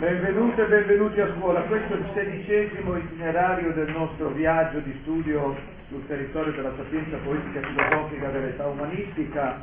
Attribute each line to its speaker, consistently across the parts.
Speaker 1: Benvenute e benvenuti a scuola. Questo è il 16° itinerario del nostro viaggio di studio sul territorio della sapienza poetica e filosofica dell'età umanistica.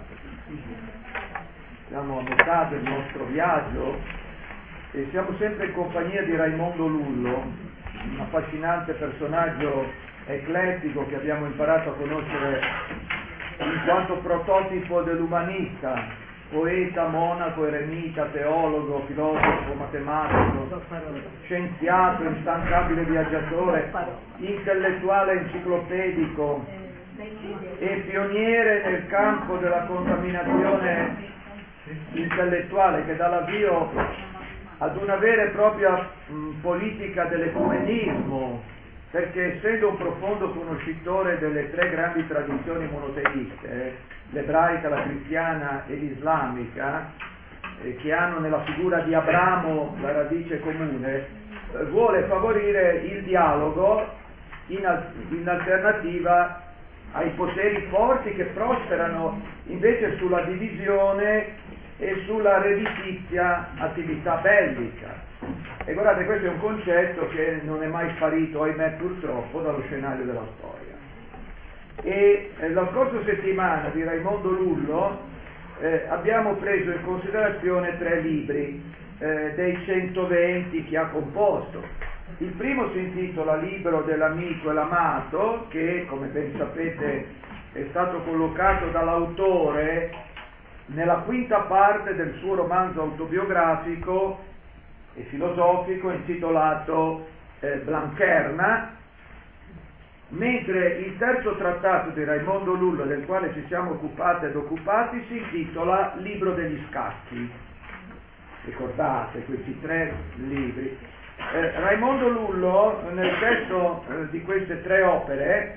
Speaker 1: Siamo a metà del nostro viaggio e siamo sempre in compagnia di Raimondo Lullo, un affascinante personaggio eclettico che abbiamo imparato a conoscere in quanto prototipo dell'umanista, poeta, monaco, eremita, teologo, filosofo, matematico, scienziato, instancabile viaggiatore, intellettuale enciclopedico e pioniere nel campo della contaminazione intellettuale che dà l'avvio ad una vera e propria politica dell'ecumenismo, perché essendo un profondo conoscitore delle tre grandi tradizioni monoteiste, l'ebraica, la cristiana e l'islamica, che hanno nella figura di Abramo la radice comune, vuole favorire il dialogo in alternativa ai poteri forti che prosperano invece sulla divisione e sulla redditizia attività bellica. E guardate, questo è un concetto che non è mai sparito, ahimè purtroppo, dallo scenario della storia. E la scorsa settimana di Raimondo Lullo abbiamo preso in considerazione 3 libri dei 120 che ha composto. Il primo si intitola Libro dell'amico e l'amato, che come ben sapete è stato collocato dall'autore nella quinta parte del suo romanzo autobiografico e filosofico intitolato Blanquerna, mentre il terzo trattato di Raimondo Lullo, del quale ci siamo occupati ed occupati, si intitola Libro degli scacchi. Ricordate questi 3 libri. Raimondo Lullo, nel testo di queste 3 opere,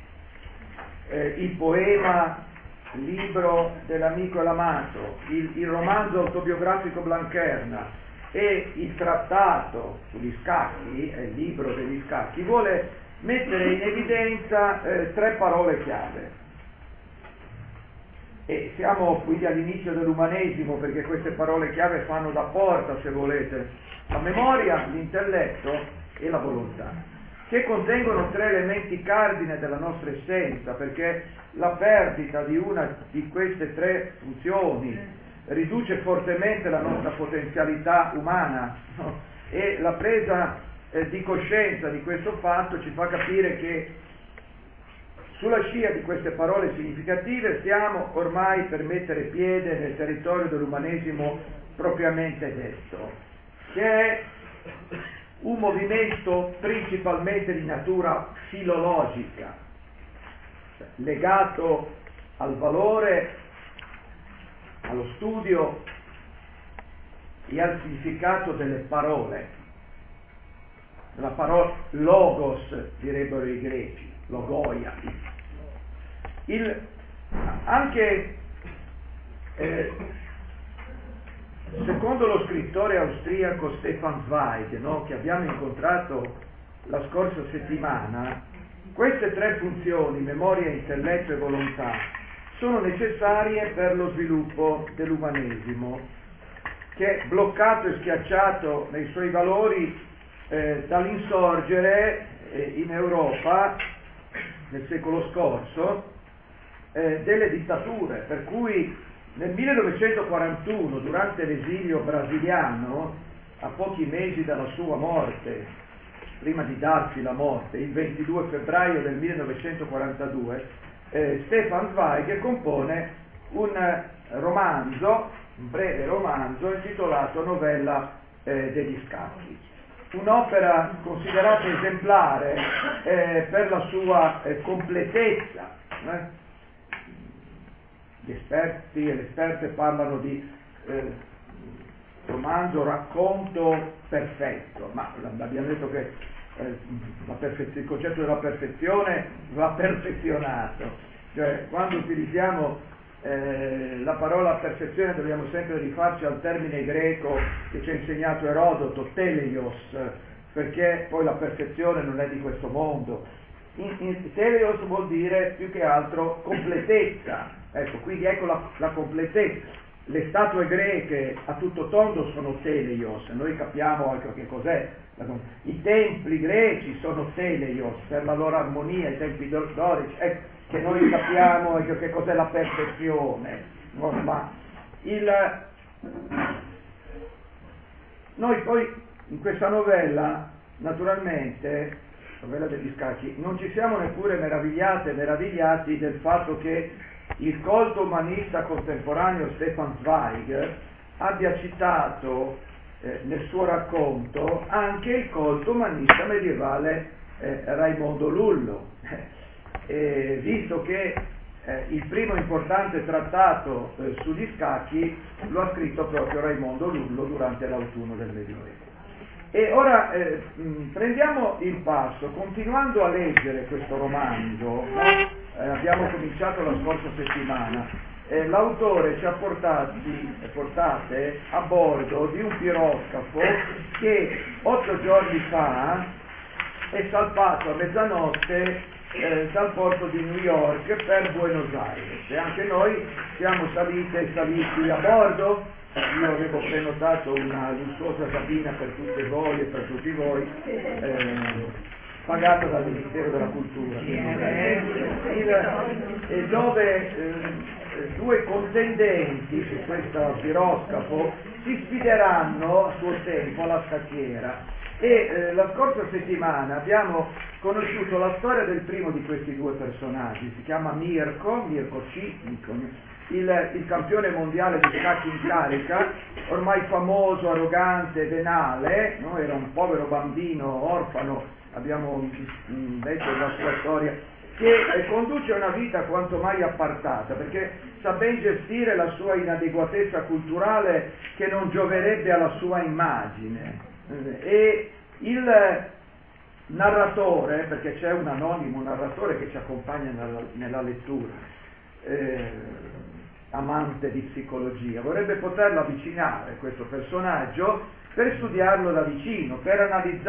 Speaker 1: il poema Libro dell'amico e l'amato, il romanzo autobiografico Blanquerna e il trattato sugli scacchi, il libro degli scacchi, vuole mettere in evidenza 3 parole chiave. E siamo quindi all'inizio dell'umanesimo, perché queste parole chiave fanno da porta, se volete, la memoria, l'intelletto e la volontà, che contengono 3 elementi cardine della nostra essenza, perché la perdita di una di queste 3 funzioni riduce fortemente la nostra potenzialità umana, no? E la presa di coscienza di questo fatto ci fa capire che sulla scia di queste parole significative stiamo ormai per mettere piede nel territorio dell'umanesimo propriamente detto, che è un movimento principalmente di natura filologica, legato al valore, allo studio e al significato delle parole. La parola logos, direbbero i greci, logoia. Anche secondo lo scrittore austriaco Stefan Zweig, no, che abbiamo incontrato la scorsa settimana, queste 3 funzioni, memoria, intelletto e volontà, sono necessarie per lo sviluppo dell'umanesimo, che è bloccato e schiacciato nei suoi valori dall'insorgere in Europa nel secolo scorso delle dittature, per cui nel 1941, durante l'esilio brasiliano, a pochi mesi dalla sua morte, prima di darsi la morte, il 22 febbraio del 1942, Stefan Zweig compone un romanzo, un breve romanzo intitolato Novella degli scacchi. Un'opera considerata esemplare per la sua completezza. Gli esperti e le esperte parlano di romanzo, racconto perfetto, ma abbiamo detto che il concetto della perfezione va perfezionato, cioè quando utilizziamo la parola perfezione dobbiamo sempre rifarci al termine greco che ci ha insegnato Erodoto, teleios, perché poi la perfezione non è di questo mondo. Teleios vuol dire più che altro completezza, ecco, quindi ecco la completezza. le statue greche a tutto tondo sono teleios, noi capiamo anche che cos'è. I templi greci sono teleios per la loro armonia, i templi dorici, che noi capiamo che cos'è la perfezione. No, ma noi poi in questa novella, naturalmente, novella degli scacchi, non ci siamo neppure meravigliati del fatto che il colto umanista contemporaneo Stefan Zweig abbia citato nel suo racconto anche il colto umanista medievale Raimondo Lullo, visto che il primo importante trattato sugli scacchi lo ha scritto proprio Raimondo Lullo durante l'autunno del Medioevo. E ora prendiamo il passo, continuando a leggere questo romanzo, no? Abbiamo cominciato la scorsa settimana, l'autore ci ha portate a bordo di un piroscafo che 8 giorni fa è salpato a mezzanotte dal porto di New York per Buenos Aires, e anche noi siamo saliti a bordo. Io avevo prenotato una lussuosa cabina per tutte voi e per tutti voi, pagata dal Ministero della Cultura, dove due contendenti su questo piroscafo si sfideranno a suo tempo alla scacchiera. E la scorsa settimana abbiamo conosciuto la storia del primo di questi due personaggi, si chiama Mirko Cicnico, il campione mondiale di scacchi in carica, ormai famoso, arrogante, venale, no? Era un povero bambino orfano, abbiamo letto la sua storia, che conduce una vita quanto mai appartata, perché sa ben gestire la sua inadeguatezza culturale che non gioverebbe alla sua immagine. E il narratore, perché c'è un anonimo narratore che ci accompagna nella lettura, amante di psicologia, vorrebbe poterlo avvicinare questo personaggio per studiarlo da vicino, per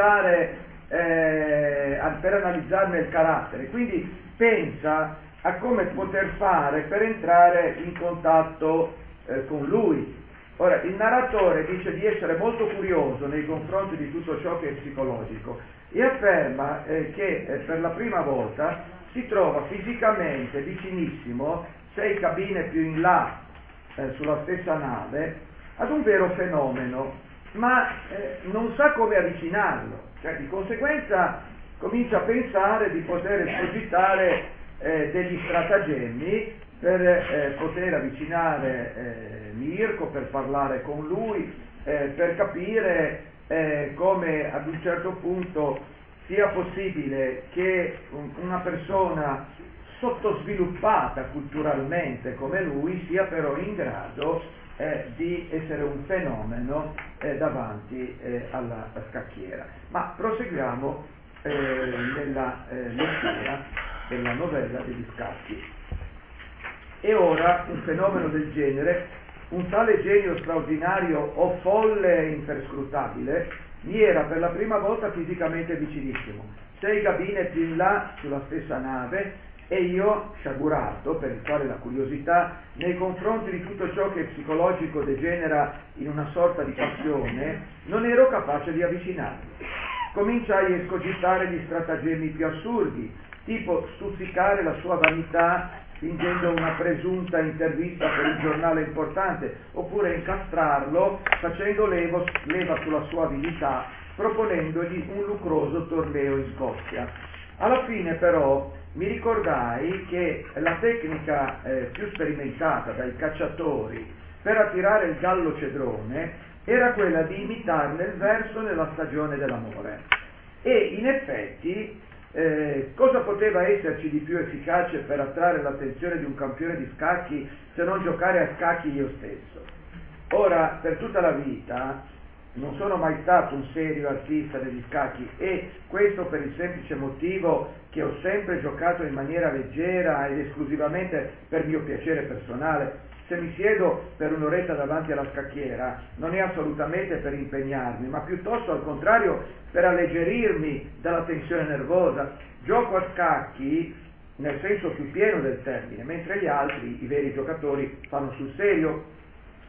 Speaker 1: analizzarne il carattere, quindi pensa a come poter fare per entrare in contatto con lui. Ora, il narratore dice di essere molto curioso nei confronti di tutto ciò che è psicologico e afferma che per la prima volta si trova fisicamente vicinissimo, 6 cabine più in là sulla stessa nave, ad un vero fenomeno, ma non sa come avvicinarlo, cioè di conseguenza comincia a pensare di poter escogitare degli stratagemmi per poter avvicinare Mirko, per parlare con lui, per capire come ad un certo punto sia possibile che una persona sottosviluppata culturalmente come lui sia però in grado di essere un fenomeno davanti alla scacchiera. Ma proseguiamo nella lettura della novella degli scacchi. E ora un fenomeno del genere, un tale genio straordinario o folle e imperscrutabile, mi era per la prima volta fisicamente vicinissimo, 6 cabine più in là sulla stessa nave, e io, sciagurato, per il quale la curiosità nei confronti di tutto ciò che psicologico degenera in una sorta di passione, non ero capace di avvicinarmi. Cominciai a escogitare gli stratagemmi più assurdi, tipo stuzzicare la sua vanità fingendo una presunta intervista per un giornale importante, oppure incastrarlo facendo leva sulla sua abilità, proponendogli un lucroso torneo in Scozia. Alla fine però mi ricordai che la tecnica più sperimentata dai cacciatori per attirare il gallo cedrone era quella di imitarne il verso nella stagione dell'amore. E in effetti cosa poteva esserci di più efficace per attrarre l'attenzione di un campione di scacchi se non giocare a scacchi io stesso? Ora, per tutta la vita non sono mai stato un serio artista degli scacchi, e questo per il semplice motivo che ho sempre giocato in maniera leggera ed esclusivamente per mio piacere personale. Se mi siedo per un'oretta davanti alla scacchiera non è assolutamente per impegnarmi, ma piuttosto al contrario per alleggerirmi dalla tensione nervosa. Gioco a scacchi nel senso più pieno del termine, mentre gli altri, i veri giocatori, fanno sul serio.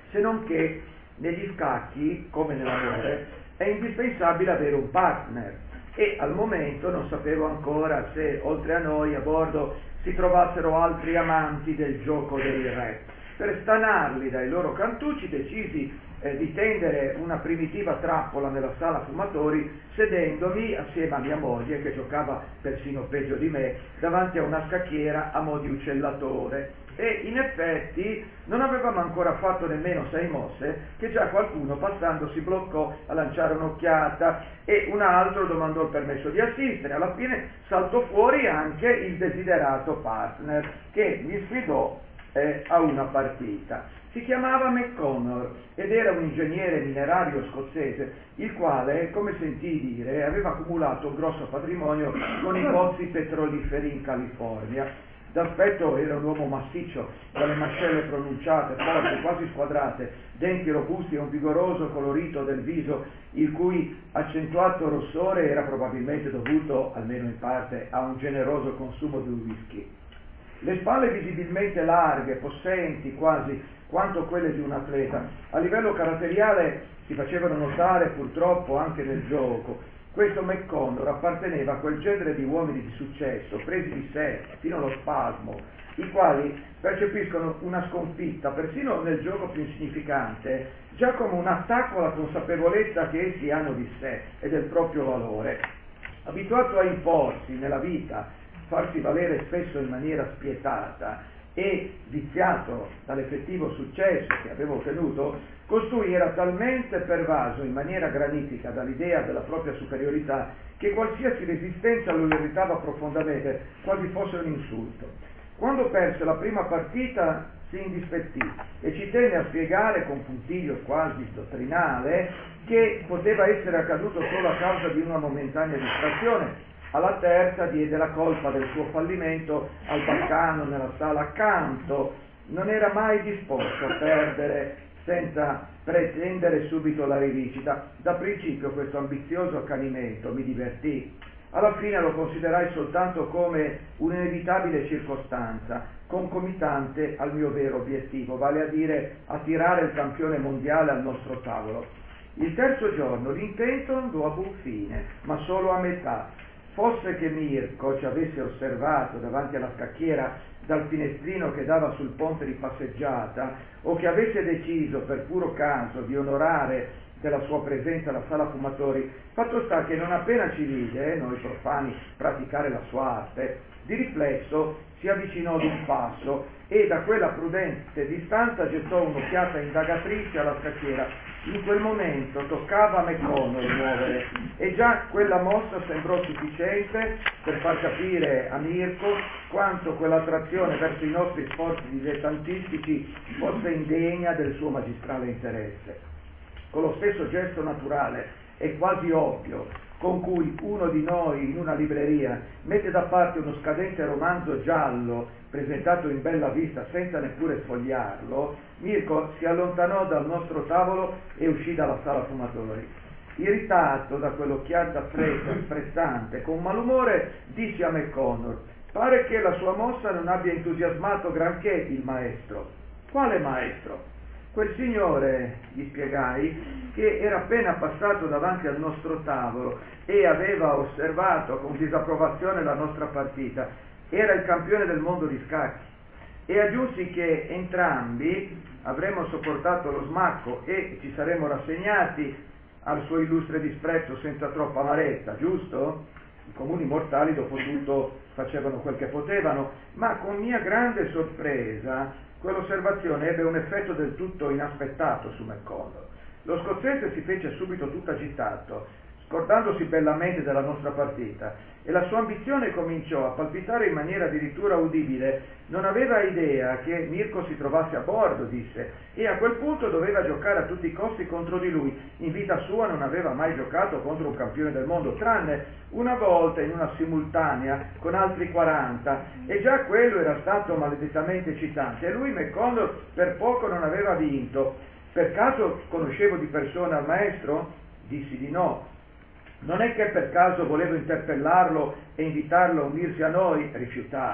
Speaker 1: se non che negli scacchi, come nell'amore, è indispensabile avere un partner, e al momento non sapevo ancora se oltre a noi a bordo si trovassero altri amanti del gioco dei re. Per stanarli dai loro cantucci decisi di tendere una primitiva trappola nella sala fumatori, sedendomi assieme a mia moglie, che giocava persino peggio di me, davanti a una scacchiera a mo' di uccellatore. E in effetti non avevamo ancora fatto nemmeno 6 mosse che già qualcuno passando si bloccò a lanciare un'occhiata e un altro domandò il permesso di assistere. Alla fine saltò fuori anche il desiderato partner, che mi sfidò a una partita. Si chiamava McConnor ed era un ingegnere minerario scozzese, il quale, come sentii dire, aveva accumulato un grosso patrimonio con i pozzi petroliferi in California. D'aspetto era un uomo massiccio, dalle mascelle pronunciate, forti, quasi squadrate, denti robusti e un vigoroso colorito del viso, il cui accentuato rossore era probabilmente dovuto, almeno in parte, a un generoso consumo di whisky. Le spalle visibilmente larghe, possenti quasi quanto quelle di un atleta, a livello caratteriale si facevano notare purtroppo anche nel gioco. Questo McConnor apparteneva a quel genere di uomini di successo, presi di sé fino allo spasmo, i quali percepiscono una sconfitta, persino nel gioco più insignificante, già come un attacco alla consapevolezza che essi hanno di sé e del proprio valore. Abituato a imporsi nella vita, farsi valere spesso in maniera spietata e viziato dall'effettivo successo che aveva ottenuto, costui era talmente pervaso in maniera granitica dall'idea della propria superiorità che qualsiasi resistenza lo irritava profondamente, quasi fosse un insulto. Quando perse la prima partita si indispettì e ci tenne a spiegare con puntiglio quasi dottrinale che poteva essere accaduto solo a causa di una momentanea distrazione. Alla terza diede la colpa del suo fallimento al baccano nella sala accanto. Non era mai disposto a perdere senza pretendere subito la rivincita. Da principio questo ambizioso accanimento mi divertì. Alla fine lo considerai soltanto come un'inevitabile circostanza, concomitante al mio vero obiettivo, vale a dire attirare il campione mondiale al nostro tavolo. Il terzo giorno l'intento andò a buon fine, ma solo a metà. Fosse che Mirko ci avesse osservato davanti alla scacchiera dal finestrino che dava sul ponte di passeggiata, o che avesse deciso per puro caso di onorare della sua presenza la sala fumatori, fatto sta che non appena ci vide, noi profani, praticare la sua arte, di riflesso si avvicinò d'un passo e da quella prudente distanza gettò un'occhiata indagatrice alla scacchiera. In quel momento toccava a McConnor muovere e già quella mossa sembrò sufficiente per far capire a Mirko quanto quell'attrazione verso i nostri sforzi dilettantistici fosse indegna del suo magistrale interesse. Con lo stesso gesto naturale e quasi ovvio con cui uno di noi in una libreria mette da parte uno scadente romanzo giallo presentato in bella vista senza neppure sfogliarlo, Mirko si allontanò dal nostro tavolo e uscì dalla sala fumatori. Irritato da quell'occhiata fredda, sprezzante, con malumore, disse a McConnor: «Pare che la sua mossa non abbia entusiasmato granché il maestro». «Quale maestro?» «Quel signore», gli spiegai, «che era appena passato davanti al nostro tavolo e aveva osservato con disapprovazione la nostra partita. Era il campione del mondo di scacchi». E aggiunsi che entrambi avremmo sopportato lo smacco e ci saremmo rassegnati al suo illustre disprezzo senza troppa amarezza, giusto? I comuni mortali dopo tutto facevano quel che potevano, ma con mia grande sorpresa quell'osservazione ebbe un effetto del tutto inaspettato su McConnor. Lo scozzese si fece subito tutto agitato, scordandosi bellamente della nostra partita, e la sua ambizione cominciò a palpitare in maniera addirittura udibile. Non aveva idea che Mirko si trovasse a bordo, disse, e a quel punto doveva giocare a tutti i costi contro di lui. In vita sua non aveva mai giocato contro un campione del mondo, tranne una volta in una simultanea con altri 40, e già quello era stato maledettamente eccitante, e lui, McConnor, per poco non aveva vinto. Per caso conoscevo di persona il maestro? Dissi di no. Non è che per caso volevo interpellarlo e invitarlo a unirsi a noi? Rifiutai.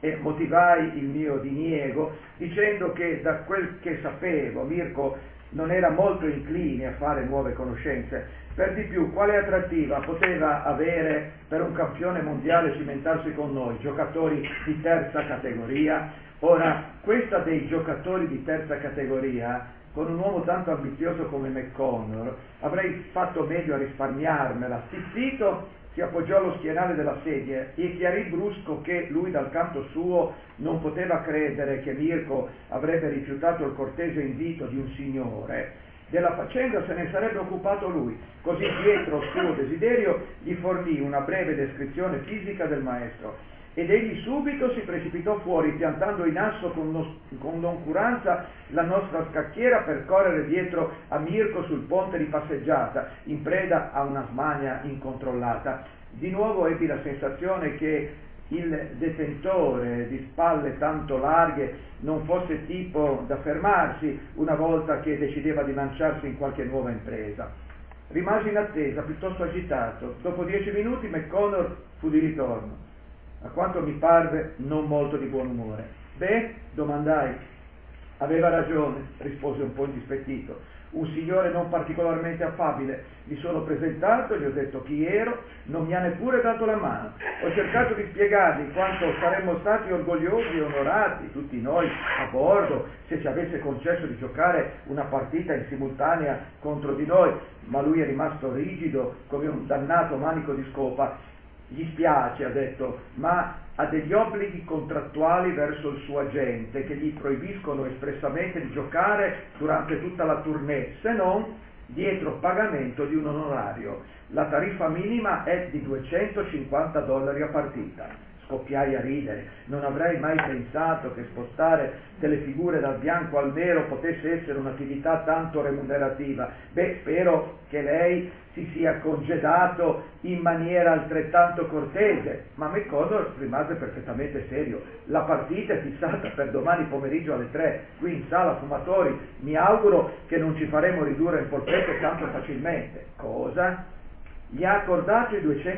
Speaker 1: e motivai il mio diniego dicendo che da quel che sapevo Mirko non era molto incline a fare nuove conoscenze. Per di più, quale attrattiva poteva avere per un campione mondiale cimentarsi con noi, giocatori di terza categoria? Ora, questa dei giocatori di terza categoria, con un uomo tanto ambizioso come McConnor, avrei fatto meglio a risparmiarmela. Stizzito, si appoggiò allo schienale della sedia e chiarì brusco che lui dal canto suo non poteva credere che Mirko avrebbe rifiutato il cortese invito di un signore. Della faccenda se ne sarebbe occupato lui, così dietro suo desiderio gli fornì una breve descrizione fisica del maestro ed egli subito si precipitò fuori piantando in asso con noncuranza la nostra scacchiera per correre dietro a Mirko sul ponte di passeggiata in preda a una smania incontrollata. Di nuovo ebbi la sensazione che il detentore di spalle tanto larghe non fosse tipo da fermarsi una volta che decideva di lanciarsi in qualche nuova impresa. Rimasi in attesa, piuttosto agitato. Dopo 10 minuti McConnor fu di ritorno. A quanto mi parve non molto di buon umore. Beh, domandai. Aveva ragione, rispose un po' indispettito. Un signore non particolarmente affabile. Mi sono presentato, gli ho detto chi ero, non mi ha neppure dato la mano. Ho cercato di spiegargli quanto saremmo stati orgogliosi e onorati, tutti noi a bordo, se ci avesse concesso di giocare una partita in simultanea contro di noi, ma lui è rimasto rigido come un dannato manico di scopa. Gli spiace, ha detto, ma ha degli obblighi contrattuali verso il suo agente che gli proibiscono espressamente di giocare durante tutta la tournée, se non dietro pagamento di un onorario. La tariffa minima è di $250 a partita. Scoppiai a ridere, non avrei mai pensato che spostare delle figure dal bianco al nero potesse essere un'attività tanto remunerativa. Beh, spero che lei si sia congedato in maniera altrettanto cortese, ma McConnor rimase perfettamente serio. La partita è fissata per domani pomeriggio alle 3, qui in sala fumatori, mi auguro che non ci faremo ridurre il polpetto tanto facilmente. Cosa? Gli ha accordato i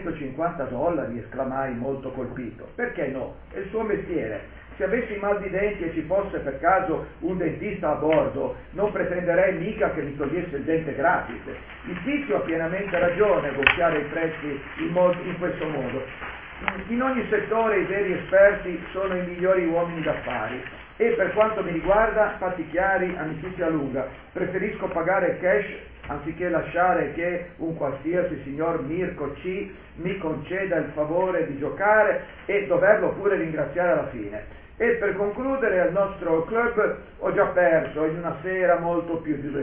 Speaker 1: $250, esclamai molto colpito. Perché no? È il suo mestiere. Se avessi mal di denti e ci fosse per caso un dentista a bordo, non pretenderei mica che mi togliesse il dente gratis. Il tizio ha pienamente ragione a gonfiare i prezzi in questo modo. In ogni settore i veri esperti sono i migliori uomini d'affari. E per quanto mi riguarda, fatti chiari, amicizia lunga, preferisco pagare cash anziché lasciare che un qualsiasi signor Mirko C. mi conceda il favore di giocare e doverlo pure ringraziare alla fine. E per concludere, al nostro club ho già perso in una sera molto più di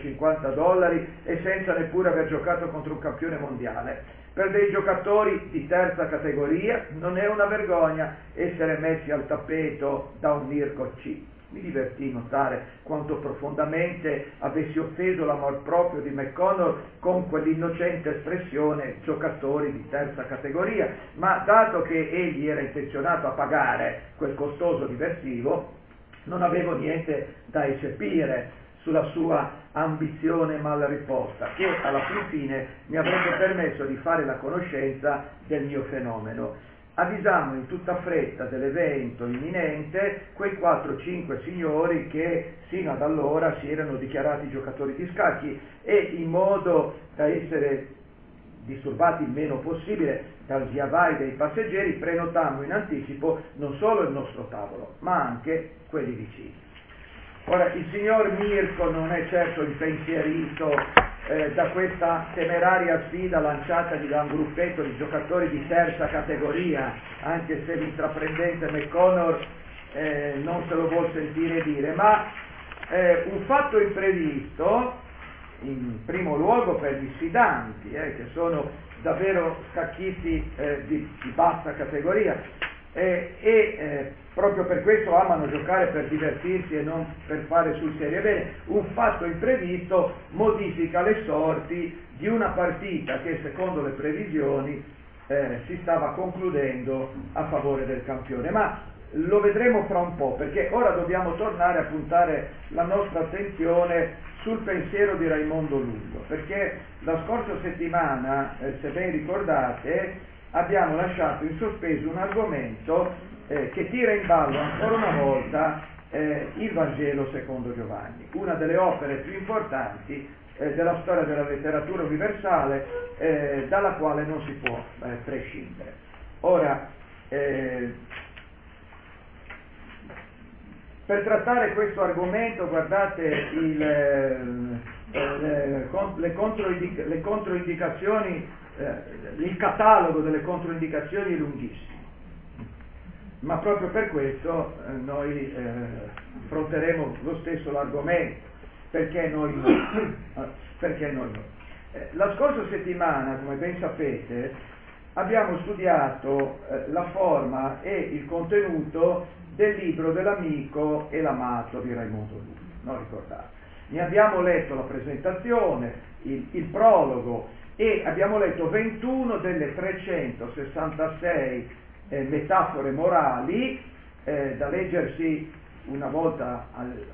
Speaker 1: $250 e senza neppure aver giocato contro un campione mondiale. Per dei giocatori di terza categoria non è una vergogna essere messi al tappeto da un Mirko C. Mi divertì notare quanto profondamente avessi offeso l'amor proprio di McConnor con quell'innocente espressione giocatori di terza categoria, ma dato che egli era intenzionato a pagare quel costoso diversivo, non avevo niente da eccepire sulla sua ambizione mal riposta, che alla fine mi avrebbe permesso di fare la conoscenza del mio fenomeno. Avvisammo in tutta fretta dell'evento imminente quei 4-5 signori che sino ad allora si erano dichiarati giocatori di scacchi e in modo da essere disturbati il meno possibile dal via vai dei passeggeri prenotammo in anticipo non solo il nostro tavolo ma anche quelli vicini. Ora, il signor Mirko non è certo impensierito da questa temeraria sfida lanciatagli da un gruppetto di giocatori di terza categoria, anche se l'intraprendente McConnor non se lo vuol sentire dire, ma un fatto imprevisto, in primo luogo per gli sfidanti, che sono davvero scacchisti di bassa categoria, proprio per questo amano giocare per divertirsi e non per fare sul serio bene. Un fatto imprevisto modifica le sorti di una partita che secondo le previsioni si stava concludendo a favore del campione, ma lo vedremo fra un po', perché ora dobbiamo tornare a puntare la nostra attenzione sul pensiero di Raimondo Lullo, perché la scorsa settimana, se ben ricordate, abbiamo lasciato in sospeso un argomento che tira in ballo ancora una volta il Vangelo secondo Giovanni, una delle opere più importanti della storia della letteratura universale, dalla quale non si può prescindere. Ora, per trattare questo argomento, guardate, le controindicazioni, il catalogo delle controindicazioni è lunghissimo, ma proprio per questo noi affronteremo lo stesso l'argomento. Perché noi no? Perché noi no? La scorsa settimana, come ben sapete, abbiamo studiato la forma e il contenuto del libro dell'amico e l'amato di Raimondo Lullo, non ricordate? Ne abbiamo letto la presentazione, il prologo, e abbiamo letto 21 delle 366 metafore morali da leggersi una volta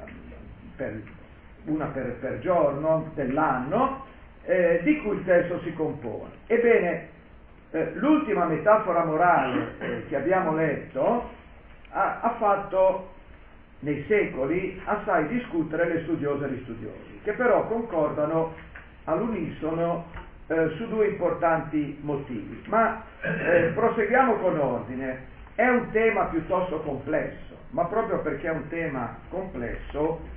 Speaker 1: una per giorno dell'anno, di cui il testo si compone. Ebbene, l'ultima metafora morale che abbiamo letto ha fatto nei secoli assai discutere le studiose e gli studiosi, che però concordano all'unisono su due importanti motivi. Ma proseguiamo con ordine. È un tema piuttosto complesso, ma proprio perché è un tema complesso,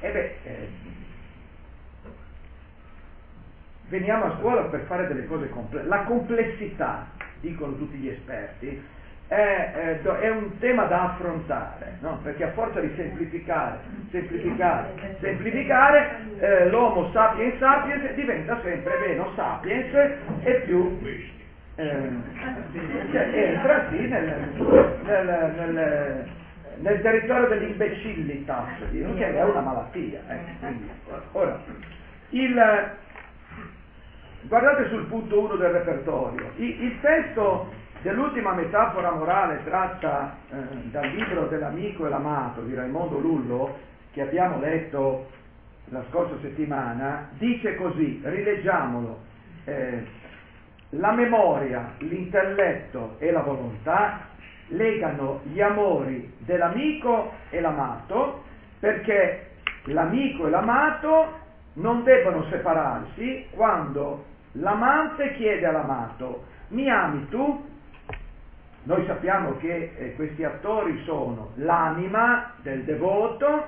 Speaker 1: veniamo a scuola per fare delle cose complesse. La complessità, dicono tutti gli esperti, è un tema da affrontare, no? Perché a forza di semplificare, l'Homo sapiens sapiens diventa sempre meno sapiens e più entra sì nel territorio dell'imbecillitas, che è una malattia. Quindi, ora, guardate sul punto 1 del repertorio. Il testo dell'ultima metafora morale tratta dal libro dell'amico e l'amato di Raimondo Lullo, che abbiamo letto la scorsa settimana, dice così, rileggiamolo: la memoria, l'intelletto e la volontà legano gli amori dell'amico e l'amato, perché l'amico e l'amato non debbono separarsi quando l'amante chiede all'amato: mi ami tu? Noi sappiamo che questi attori sono l'anima del devoto,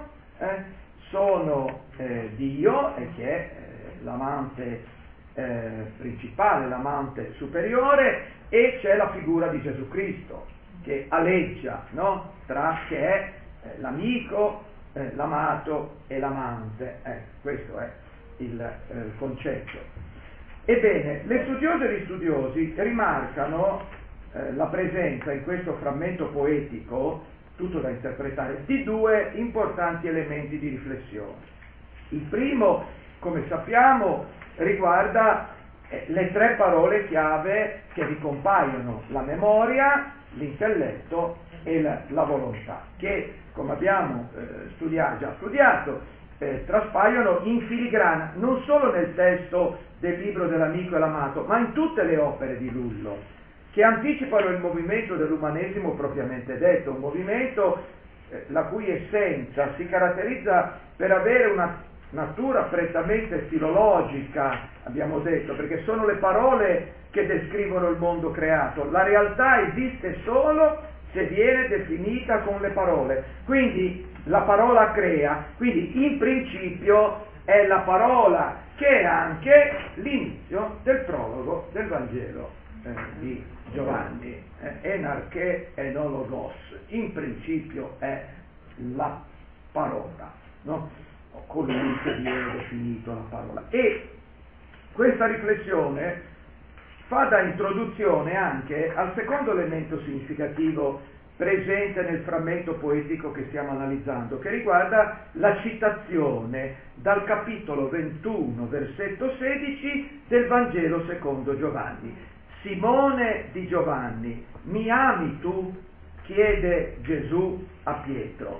Speaker 1: sono Dio, che è l'amante principale, l'amante superiore, e c'è la figura di Gesù Cristo che aleggia, no? Che è l'amico, l'amato e l'amante. Questo è il concetto. Ebbene, le studiose e gli studiosi rimarcano la presenza in questo frammento poetico, tutto da interpretare, di due importanti elementi di riflessione. Il primo, come sappiamo, riguarda le tre parole chiave che vi compaiono: la memoria, l'intelletto e la volontà, che, come abbiamo già studiato, traspaiono in filigrana non solo nel testo del libro dell'amico e l'amato, ma in tutte le opere di Lullo, che anticipano il movimento dell'umanesimo propriamente detto, un movimento la cui essenza si caratterizza per avere una natura prettamente filologica, abbiamo detto, perché sono le parole che descrivono il mondo creato. La realtà esiste solo se viene definita con le parole. Quindi la parola crea, quindi in principio è la parola che è anche l'inizio del prologo del Vangelo di Giovanni. Enarche enologos, in principio è la parola, no? Colui che viene definito la parola. E questa riflessione fa da introduzione anche al secondo elemento significativo presente nel frammento poetico che stiamo analizzando, che riguarda la citazione dal capitolo 21, versetto 16 del Vangelo secondo Giovanni. Simone di Giovanni, mi ami tu? Chiede Gesù a Pietro.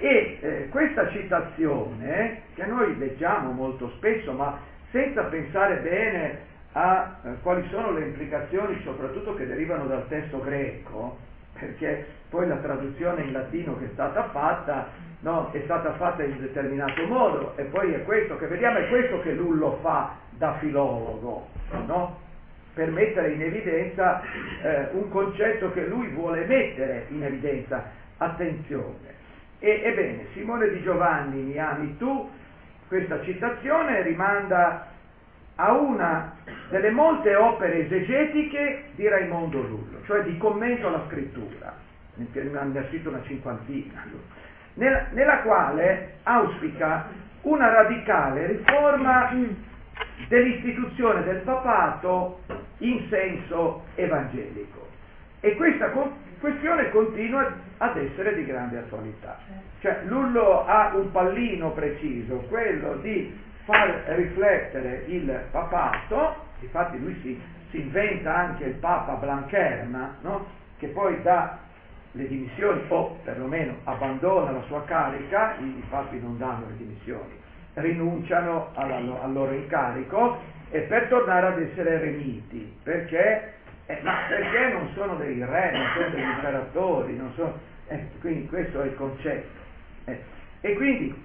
Speaker 1: E questa citazione, che noi leggiamo molto spesso, ma senza pensare bene quali sono le implicazioni soprattutto che derivano dal testo greco, perché poi la traduzione in latino che è stata fatta, no, è stata fatta in un determinato modo, e poi è questo che vediamo, è questo che Lullo fa da filologo, no? Per mettere in evidenza un concetto che lui vuole mettere in evidenza. Attenzione. Ebbene, Simone di Giovanni, mi ami tu, questa citazione rimanda a una delle molte opere esegetiche di Raimondo Lullo, cioè di commento alla scrittura, ne ha scritto una cinquantina, nella quale auspica una radicale riforma dell'istituzione del papato in senso evangelico. E questa questione continua ad essere di grande attualità. Cioè Lullo ha un pallino preciso, quello di far riflettere il papato. Infatti lui si inventa anche il Papa Blanquerna, no? Che poi dà le dimissioni, o perlomeno abbandona la sua carica. I papi non danno le dimissioni, rinunciano al loro incarico, e per tornare ad essere eremiti, perché non sono dei re, non sono degli imperatori, quindi questo è il concetto. E quindi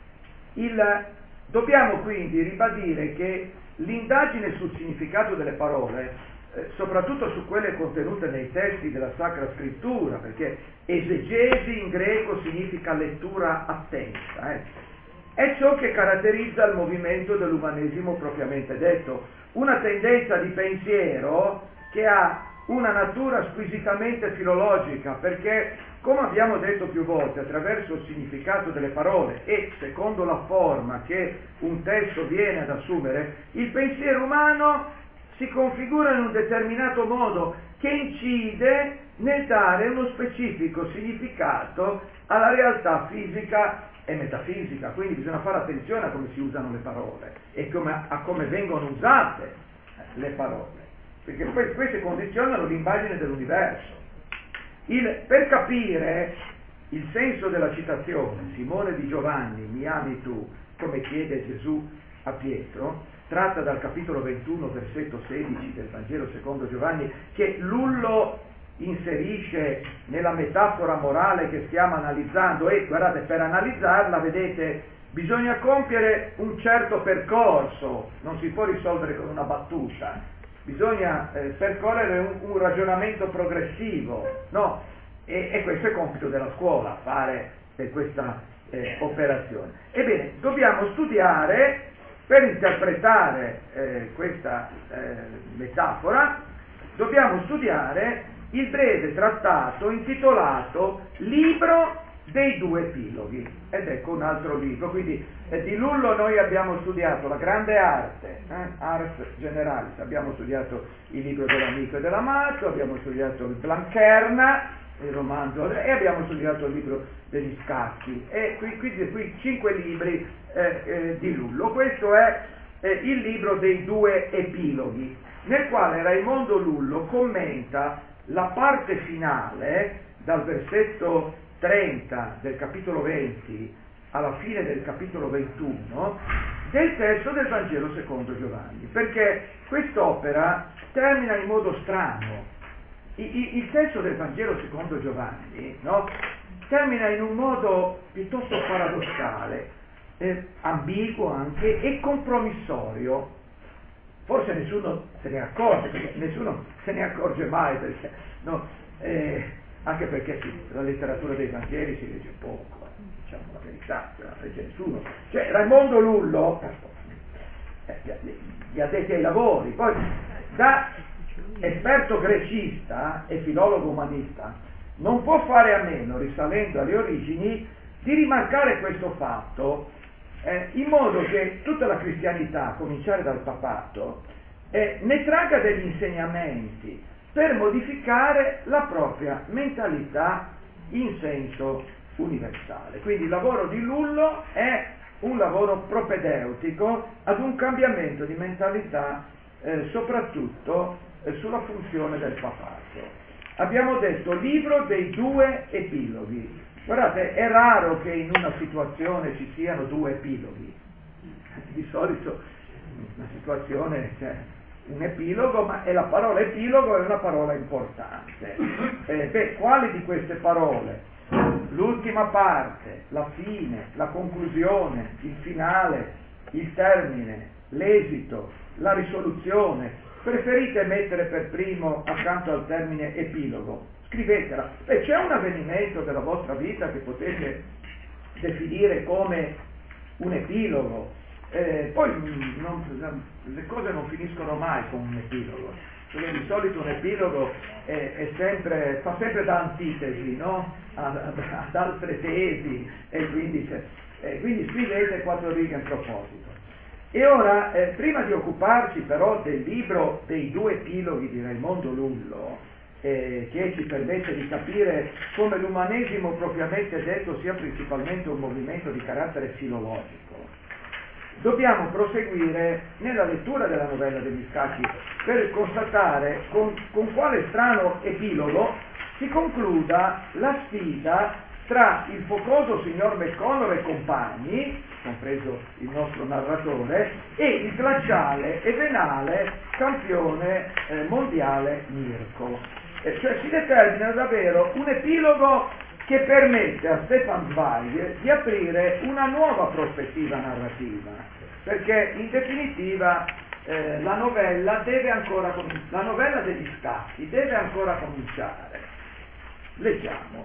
Speaker 1: dobbiamo quindi ribadire che l'indagine sul significato delle parole, soprattutto su quelle contenute nei testi della Sacra Scrittura, perché esegesi in greco significa lettura attenta, è ciò che caratterizza il movimento dell'umanesimo propriamente detto, una tendenza di pensiero che ha una natura squisitamente filologica, perché, come abbiamo detto più volte, attraverso il significato delle parole e secondo la forma che un testo viene ad assumere, il pensiero umano si configura in un determinato modo che incide nel dare uno specifico significato alla realtà fisica e metafisica. Quindi bisogna fare attenzione a come si usano le parole e a come vengono usate le parole, perché poi queste condizionano l'immagine dell'universo. Per capire il senso della citazione, Simone di Giovanni, mi ami tu, come chiede Gesù a Pietro, tratta dal capitolo 21, versetto 16 del Vangelo secondo Giovanni, che Lullo inserisce nella metafora morale che stiamo analizzando, e guardate, per analizzarla, vedete, bisogna compiere un certo percorso, non si può risolvere con una battuta, bisogna percorrere un ragionamento progressivo, no? E questo è compito della scuola, fare questa operazione. Ebbene, dobbiamo studiare, per interpretare questa metafora, dobbiamo studiare il breve trattato intitolato Libro dei due epiloghi, ed ecco un altro libro. Quindi di Lullo noi abbiamo studiato la grande arte, Ars Generalis, abbiamo studiato il libro dell'amico e dell'amato, abbiamo studiato il Blanquerna, il romanzo, e abbiamo studiato il libro degli scacchi, e qui 5 libri di Lullo. Questo è il libro dei due epiloghi, nel quale Raimondo Lullo commenta la parte finale, dal versetto 30 del capitolo 20 alla fine del capitolo 21, del testo del Vangelo secondo Giovanni, perché quest'opera termina in modo strano. Il testo del Vangelo secondo Giovanni, no, termina in un modo piuttosto paradossale, ambiguo anche e compromissorio. Forse nessuno se ne accorge, perché nessuno se ne accorge mai, perché, no, anche perché la letteratura dei Vangeli si legge poco, diciamo la verità, non la legge nessuno. Cioè Raimondo Lullo, gli addetti ai lavori, poi da esperto grecista e filologo umanista, non può fare a meno, risalendo alle origini, di rimarcare questo fatto, in modo che tutta la cristianità, a cominciare dal papato, ne tragga degli insegnamenti per modificare la propria mentalità in senso universale. Quindi il lavoro di Lullo è un lavoro propedeutico ad un cambiamento di mentalità, soprattutto sulla funzione del papato. Abbiamo detto libro dei due epiloghi. Guardate, è raro che in una situazione ci siano due epiloghi. Di solito una situazione un epilogo, ma la parola epilogo è una parola importante. Quali di queste parole? L'ultima parte, la fine, la conclusione, il finale, il termine, l'esito, la risoluzione. Preferite mettere per primo accanto al termine epilogo? Scrivetela. C'è un avvenimento della vostra vita che potete definire come un epilogo. Poi le cose non finiscono mai con un epilogo, perché di solito un epilogo fa sempre da antitesi, no? ad altre tesi, e quindi scrivete 4 righe in proposito. E ora, prima di occuparci però del libro dei 2 epiloghi di Raimondo Lullo, che ci permette di capire come l'umanesimo propriamente detto sia principalmente un movimento di carattere filologico, dobbiamo proseguire nella lettura della novella degli scacchi per constatare con quale strano epilogo si concluda la sfida tra il focoso signor McConnell e compagni, compreso il nostro narratore, e il glaciale e venale campione mondiale Mirko. Cioè si determina davvero un epilogo che permette a Stefan Zweig di aprire una nuova prospettiva narrativa, perché in definitiva la novella degli scacchi deve ancora cominciare. Leggiamo.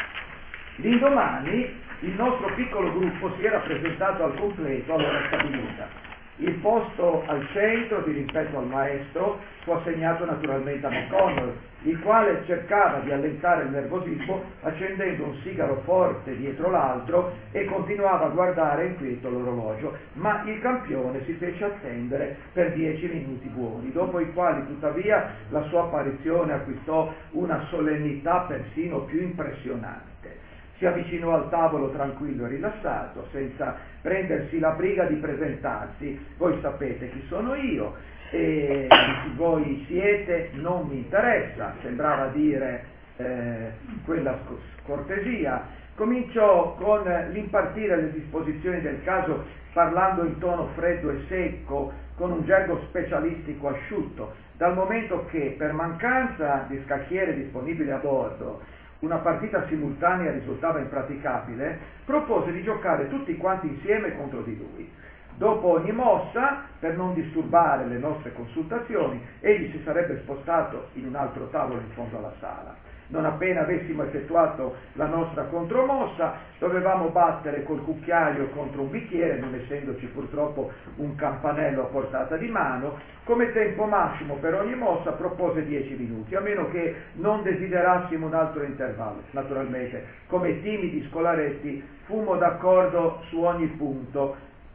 Speaker 1: L'indomani il nostro piccolo gruppo si era presentato al completo all'ora stabilita. Il posto al centro, di rispetto al maestro, fu assegnato naturalmente a McConnell, il quale cercava di allentare il nervosismo accendendo un sigaro forte dietro l'altro e continuava a guardare inquieto l'orologio, ma il campione si fece attendere per 10 minuti buoni, dopo i quali tuttavia la sua apparizione acquistò una solennità persino più impressionante. Si avvicinò al tavolo tranquillo e rilassato, senza prendersi la briga di presentarsi. Voi sapete chi sono io, e chi voi siete non mi interessa, sembrava dire quella cortesia. Cominciò con l'impartire le disposizioni del caso parlando in tono freddo e secco, con un gergo specialistico asciutto, dal momento che per mancanza di scacchiere disponibili a bordo una partita simultanea risultava impraticabile, propose di giocare tutti quanti insieme contro di lui. Dopo ogni mossa, per non disturbare le nostre consultazioni, egli si sarebbe spostato in un altro tavolo in fondo alla sala. Non appena avessimo effettuato la nostra contromossa, dovevamo battere col cucchiaio contro un bicchiere, non essendoci purtroppo un campanello a portata di mano. Come tempo massimo per ogni mossa propose 10 minuti, a meno che non desiderassimo un altro intervallo. Naturalmente, come timidi scolaretti, fummo d'accordo su ogni punto.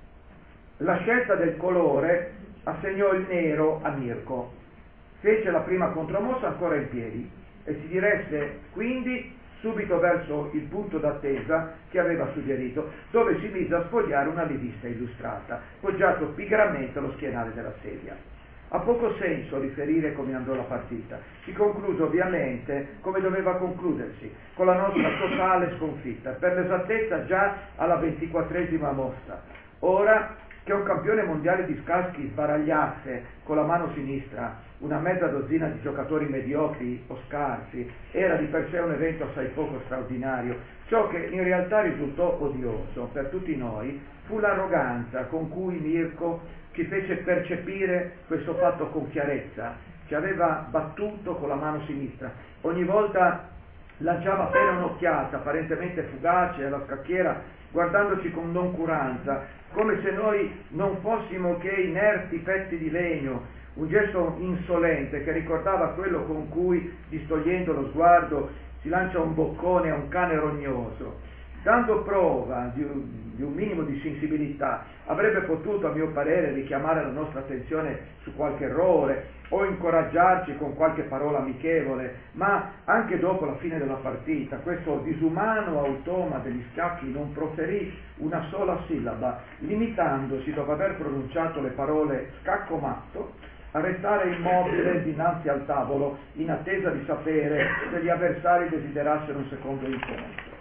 Speaker 1: La scelta del colore assegnò il nero a Mirko. Fece la prima contromossa ancora in piedi e si diresse quindi subito verso il punto d'attesa che aveva suggerito, dove si mise a sfogliare una rivista illustrata, poggiato pigramente allo schienale della sedia. Ha poco senso riferire come andò la partita. Si concluse ovviamente come doveva concludersi, con la nostra totale sconfitta, per l'esattezza già alla 24esima mossa. Ora che un campione mondiale di scacchi sbaragliasse con la mano sinistra una mezza dozzina di giocatori mediocri o scarsi era di per sé un evento assai poco straordinario. Ciò che in realtà risultò odioso per tutti noi fu l'arroganza con cui Mirko ci fece percepire questo fatto con chiarezza. Ci aveva battuto con la mano sinistra. Ogni volta lanciava appena un'occhiata apparentemente fugace alla scacchiera, guardandoci con noncuranza, come se noi non fossimo che inerti pezzi di legno, un gesto insolente che ricordava quello con cui, distogliendo lo sguardo, si lancia un boccone a un cane rognoso. Dando prova di un minimo di sensibilità, avrebbe potuto, a mio parere, richiamare la nostra attenzione su qualche errore o incoraggiarci con qualche parola amichevole, ma anche dopo la fine della partita questo disumano automa degli scacchi non proferì una sola sillaba, limitandosi, dopo aver pronunciato le parole scacco matto, a restare immobile dinanzi al tavolo in attesa di sapere se gli avversari desiderassero un secondo incontro.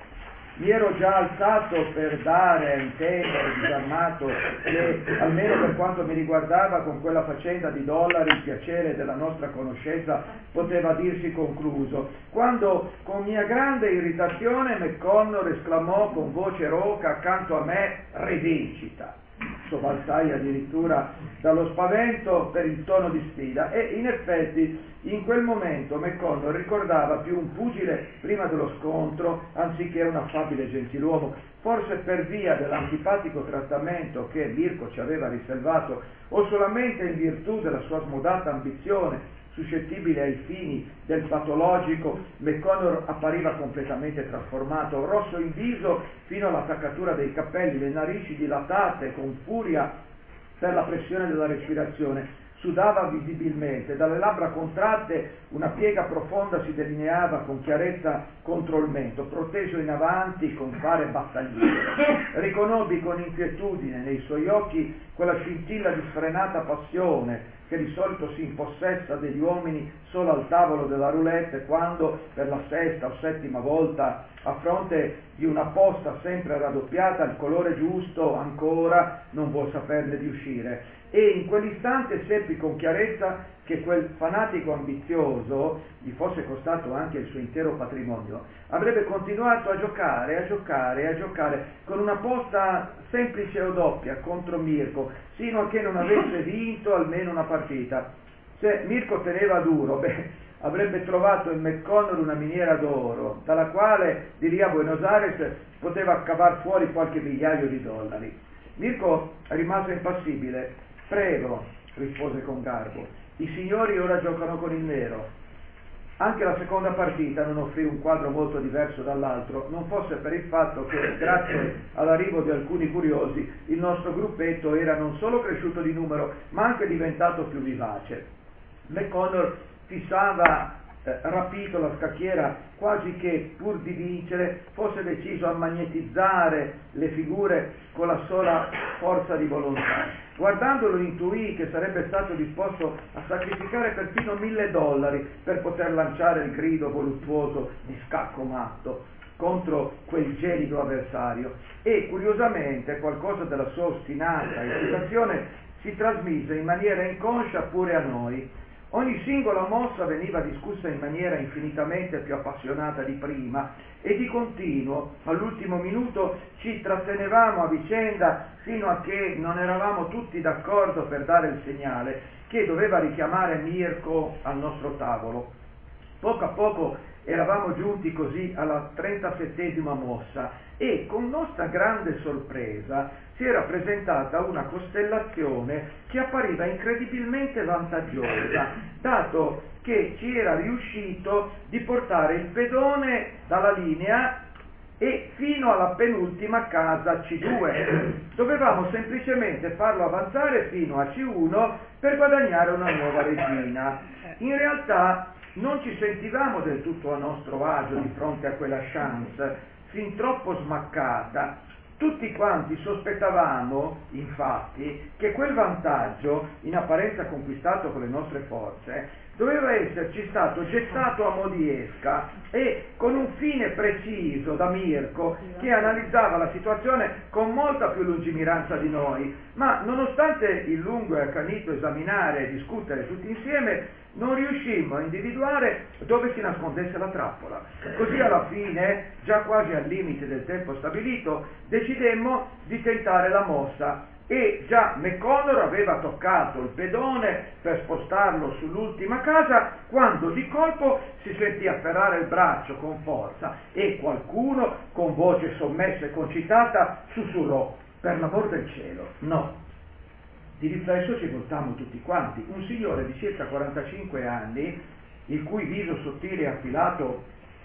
Speaker 1: mi ero già alzato per dare a intendere, disarmato, che almeno per quanto mi riguardava con quella faccenda di dollari il piacere della nostra conoscenza poteva dirsi concluso, quando con mia grande irritazione McConnell esclamò con voce roca accanto a me: rivincita. Sobbalzai addirittura dallo spavento per il tono di sfida, e in effetti in quel momento McConnell ricordava più un pugile prima dello scontro anziché un affabile gentiluomo, forse per via dell'antipatico trattamento che Mirko ci aveva riservato o solamente in virtù della sua smodata ambizione suscettibile ai fini del patologico. McConnell appariva completamente trasformato, rosso in viso fino all'attaccatura dei capelli, le narici dilatate con furia per la pressione della respirazione, sudava visibilmente, dalle labbra contratte una piega profonda si delineava con chiarezza contro il mento, proteso in avanti con fare battagliere. Riconobbi con inquietudine nei suoi occhi quella scintilla di sfrenata passione che di solito si impossessa degli uomini solo al tavolo della roulette quando, per la sesta o settima volta, a fronte di una posta sempre raddoppiata, il colore giusto ancora non vuol saperne di uscire. E in quell'istante seppi con chiarezza che quel fanatico ambizioso, gli fosse costato anche il suo intero patrimonio, avrebbe continuato a giocare con una posta semplice o doppia contro Mirko, sino a che non avesse vinto almeno una partita. Se Mirko teneva duro, avrebbe trovato in McConnell una miniera d'oro, dalla quale, di lì a Buenos Aires, poteva cavar fuori qualche migliaio di dollari. Mirko rimase impassibile. «Prego», rispose con garbo, «i signori ora giocano con il nero». Anche la seconda partita non offrì un quadro molto diverso dall'altro, non fosse per il fatto che, grazie all'arrivo di alcuni curiosi, il nostro gruppetto era non solo cresciuto di numero, ma anche diventato più vivace. McConnell fissava rapito la scacchiera, quasi che, pur di vincere, fosse deciso a magnetizzare le figure con la sola forza di volontà. Guardandolo intuì che sarebbe stato disposto a sacrificare perfino $1.000 per poter lanciare il grido voluttuoso di scacco matto contro quel gelido avversario, e curiosamente qualcosa della sua ostinata eccitazione si trasmise in maniera inconscia pure a noi. Ogni singola mossa veniva discussa in maniera infinitamente più appassionata di prima, e di continuo, all'ultimo minuto, ci trattenevamo a vicenda fino a che non eravamo tutti d'accordo per dare il segnale che doveva richiamare Mirko al nostro tavolo. Poco a poco eravamo giunti così alla 37ª mossa e, con nostra grande sorpresa, si era presentata una costellazione che appariva incredibilmente vantaggiosa, dato che ci era riuscito di portare il pedone dalla linea e fino alla penultima casa C2. Dovevamo semplicemente farlo avanzare fino a C1 per guadagnare una nuova regina. In realtà non ci sentivamo del tutto a nostro agio di fronte a quella chance, fin troppo smaccata. Tutti quanti sospettavamo, infatti, che quel vantaggio, in apparenza conquistato con le nostre forze, doveva esserci stato gettato a mo' di esca e con un fine preciso da Mirko, che analizzava la situazione con molta più lungimiranza di noi, ma nonostante il lungo e accanito esaminare e discutere tutti insieme, non riuscimmo a individuare dove si nascondesse la trappola. Così alla fine, già quasi al limite del tempo stabilito, decidemmo di tentare la mossa, e già McConnell aveva toccato il pedone per spostarlo sull'ultima casa quando di colpo si sentì afferrare il braccio con forza e qualcuno con voce sommessa e concitata sussurrò: «Per l'amor del cielo, no!» Di riflesso ci voltammo tutti quanti. Un signore di circa 45 anni, il cui viso sottile e affilato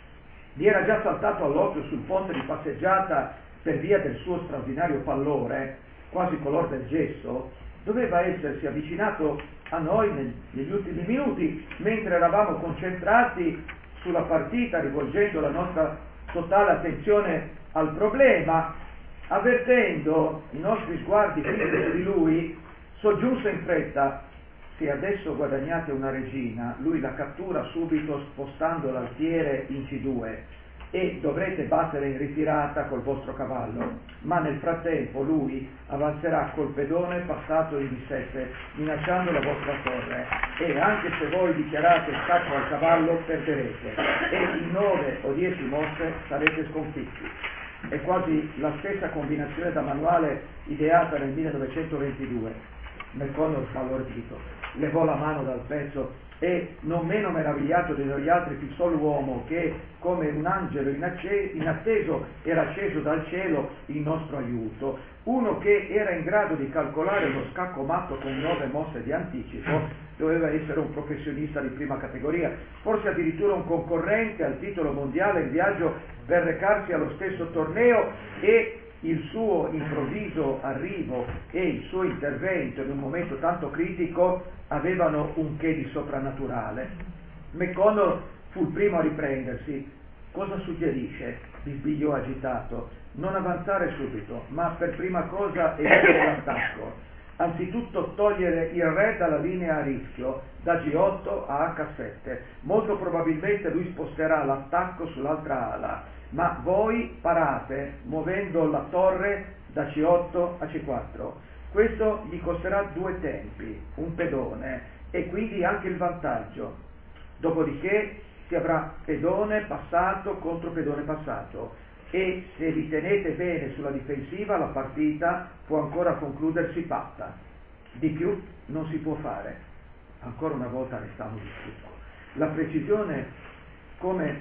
Speaker 1: gli era già saltato all'occhio sul ponte di passeggiata per via del suo straordinario pallore, quasi color del gesso, doveva essersi avvicinato a noi negli ultimi minuti, mentre eravamo concentrati sulla partita, rivolgendo la nostra totale attenzione al problema. Avvertendo i nostri sguardi fissi su di lui, soggiunse in fretta: «Se adesso guadagnate una regina, lui la cattura subito spostando l'altiere in C2. e dovrete battere in ritirata col vostro cavallo, ma nel frattempo lui avanzerà col pedone passato in dissette, minacciando la vostra torre, e anche se voi dichiarate stacco al cavallo perderete, e in 9 o 10 mosse sarete sconfitti. È quasi la stessa combinazione da manuale ideata nel 1922. McConnell sbalordito levò la mano dal pezzo e, non meno meravigliato di noi altri, fissò l'uomo che, come un angelo inatteso, era sceso dal cielo in nostro aiuto, uno che era in grado di calcolare lo scacco matto con 9 mosse di anticipo. Doveva essere un professionista di prima categoria, forse addirittura un concorrente al titolo mondiale in viaggio per recarsi allo stesso torneo, e il suo improvviso arrivo e il suo intervento in un momento tanto critico avevano un che di soprannaturale. McConnell fu il primo a riprendersi. Cosa suggerisce? Bisbigliò agitato. Non avanzare subito, ma per prima cosa evitare l'attacco. Anzitutto togliere il re dalla linea a rischio, da G8 a H7. Molto probabilmente lui sposterà l'attacco sull'altra ala, ma voi parate muovendo la torre da C8 a C4. Questo gli costerà 2 tempi, un pedone, e quindi anche il vantaggio. Dopodiché si avrà pedone passato contro pedone passato, e se vi tenete bene sulla difensiva la partita può ancora concludersi patta. Di più non si può fare. Ancora una volta restammo di stucco. La precisione, come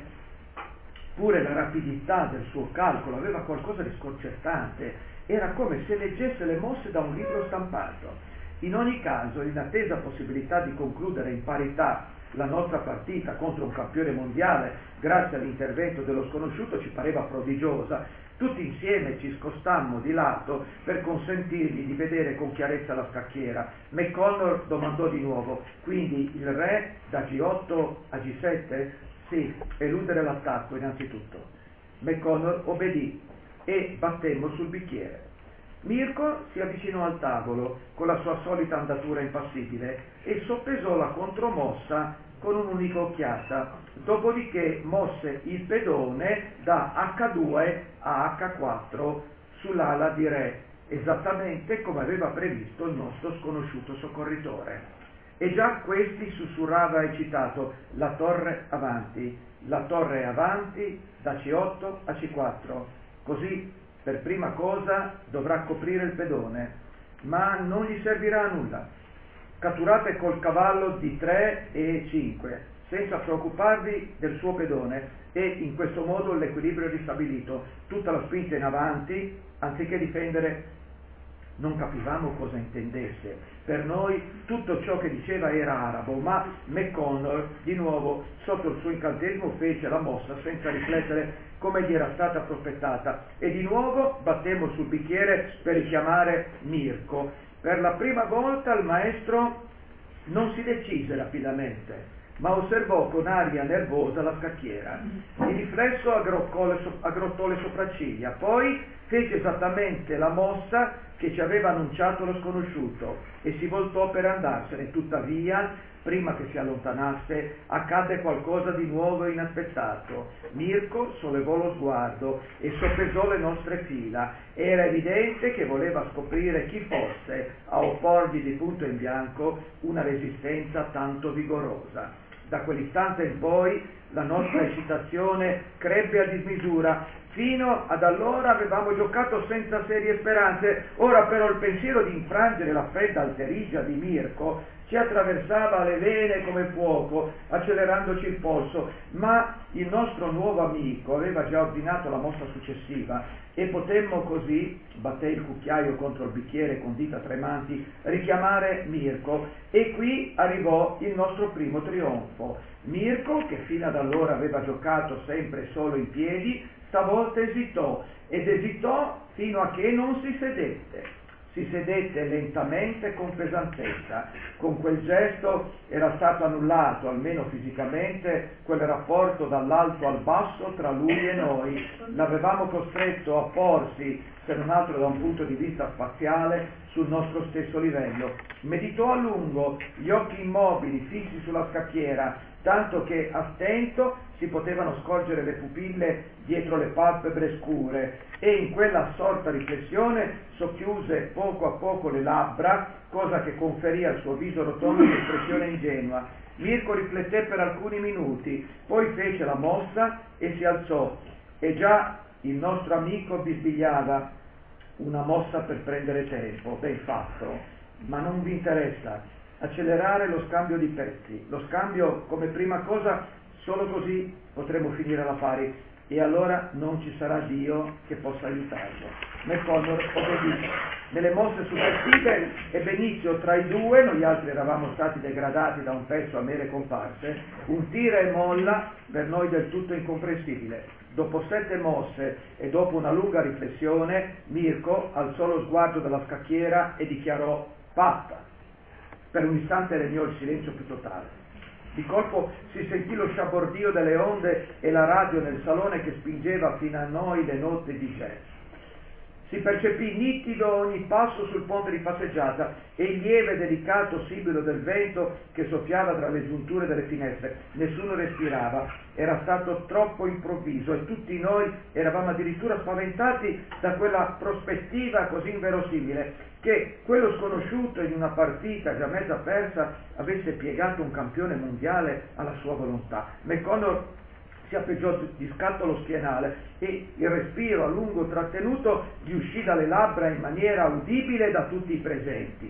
Speaker 1: pure la rapidità del suo calcolo, aveva qualcosa di sconcertante. Era come se leggesse le mosse da un libro stampato. In ogni caso, in attesa possibilità di concludere in parità la nostra partita contro un campione mondiale, grazie all'intervento dello sconosciuto, ci pareva prodigiosa. Tutti insieme ci scostammo di lato per consentirgli di vedere con chiarezza la scacchiera. McConnell domandò di nuovo: quindi il re da G8 a G7? Sì, eludere l'attacco innanzitutto. McConnell obbedì e battemmo sul bicchiere. Mirko si avvicinò al tavolo con la sua solita andatura impassibile e soppesò la contromossa con un'unica occhiata, dopodiché mosse il pedone da H2 a H4 sull'ala di re, esattamente come aveva previsto il nostro sconosciuto soccorritore. E già questi sussurrava eccitato: la torre avanti, da C8 a C4, così per prima cosa dovrà coprire il pedone, ma non gli servirà a nulla. Catturate col cavallo di 3 e 5, senza preoccuparvi del suo pedone, e in questo modo l'equilibrio è ristabilito. Tutta la spinta in avanti, anziché difendere. Non capivamo cosa intendesse. Per noi tutto ciò che diceva era arabo, ma McConnell di nuovo sotto il suo incantesimo fece la mossa senza riflettere come gli era stata prospettata, e di nuovo battemmo sul bicchiere per richiamare Mirko. Per la prima volta il maestro non si decise rapidamente, ma osservò con aria nervosa la scacchiera. Di riflesso aggrottò le sopracciglia, poi fece esattamente la mossa che ci aveva annunciato lo sconosciuto e si voltò per andarsene. Tuttavia, prima che si allontanasse, accadde qualcosa di nuovo e inaspettato. Mirko sollevò lo sguardo e soppesò le nostre fila. Era evidente che voleva scoprire chi fosse a opporgli di punto in bianco una resistenza tanto vigorosa. Da quell'istante in poi la nostra eccitazione crebbe a dismisura. Fino ad allora avevamo giocato senza serie speranze, ora però il pensiero di infrangere la fredda alterigia di Mirko ci attraversava le vene come fuoco, accelerandoci il polso, ma il nostro nuovo amico aveva già ordinato la mossa successiva e potemmo così, batté il cucchiaio contro il bicchiere con dita tremanti, richiamare Mirko, e qui arrivò il nostro primo trionfo. Mirko, che fino ad allora aveva giocato sempre solo in piedi, stavolta esitò, ed esitò fino a che non si sedette. si sedette lentamente con pesantezza. Con quel gesto era stato annullato, almeno fisicamente, quel rapporto dall'alto al basso tra lui e noi. L'avevamo costretto a porsi, se non altro da un punto di vista spaziale, sul nostro stesso livello. Meditò a lungo, gli occhi immobili, fissi sulla scacchiera, tanto che a stento si potevano scorgere le pupille dietro le palpebre scure, e in quella assorta riflessione socchiuse poco a poco le labbra, cosa che conferì al suo viso rotondo un'espressione ingenua. Mirko rifletté per alcuni minuti, poi fece la mossa e si alzò, e già il nostro amico bisbigliava: una mossa per prendere tempo. Ben fatto, ma non vi interessa accelerare lo scambio di pezzi, lo scambio come prima cosa, solo così potremo finire alla pari, e allora non ci sarà Dio che possa aiutarlo. McConnor obbedì. Nelle mosse successive ebbe inizio tra i due, noi altri eravamo stati degradati da un pezzo a mere comparse, un tira e molla per noi del tutto incomprensibile. Dopo 7 mosse e dopo una lunga riflessione, Mirko alzò lo sguardo dalla scacchiera e dichiarò: fatta. Per un istante regnò il silenzio più totale. Di colpo si sentì lo sciabordio delle onde e la radio nel salone che spingeva fino a noi le note di jazz. Si percepì nitido ogni passo sul ponte di passeggiata e il lieve delicato sibilo del vento che soffiava tra le giunture delle finestre. Nessuno respirava, era stato troppo improvviso e tutti noi eravamo addirittura spaventati da quella prospettiva così inverosimile, che quello sconosciuto in una partita già mezza persa avesse piegato un campione mondiale alla sua volontà. McConnor si appoggiò di scatto allo schienale e il respiro a lungo trattenuto gli uscì dalle labbra in maniera udibile da tutti i presenti.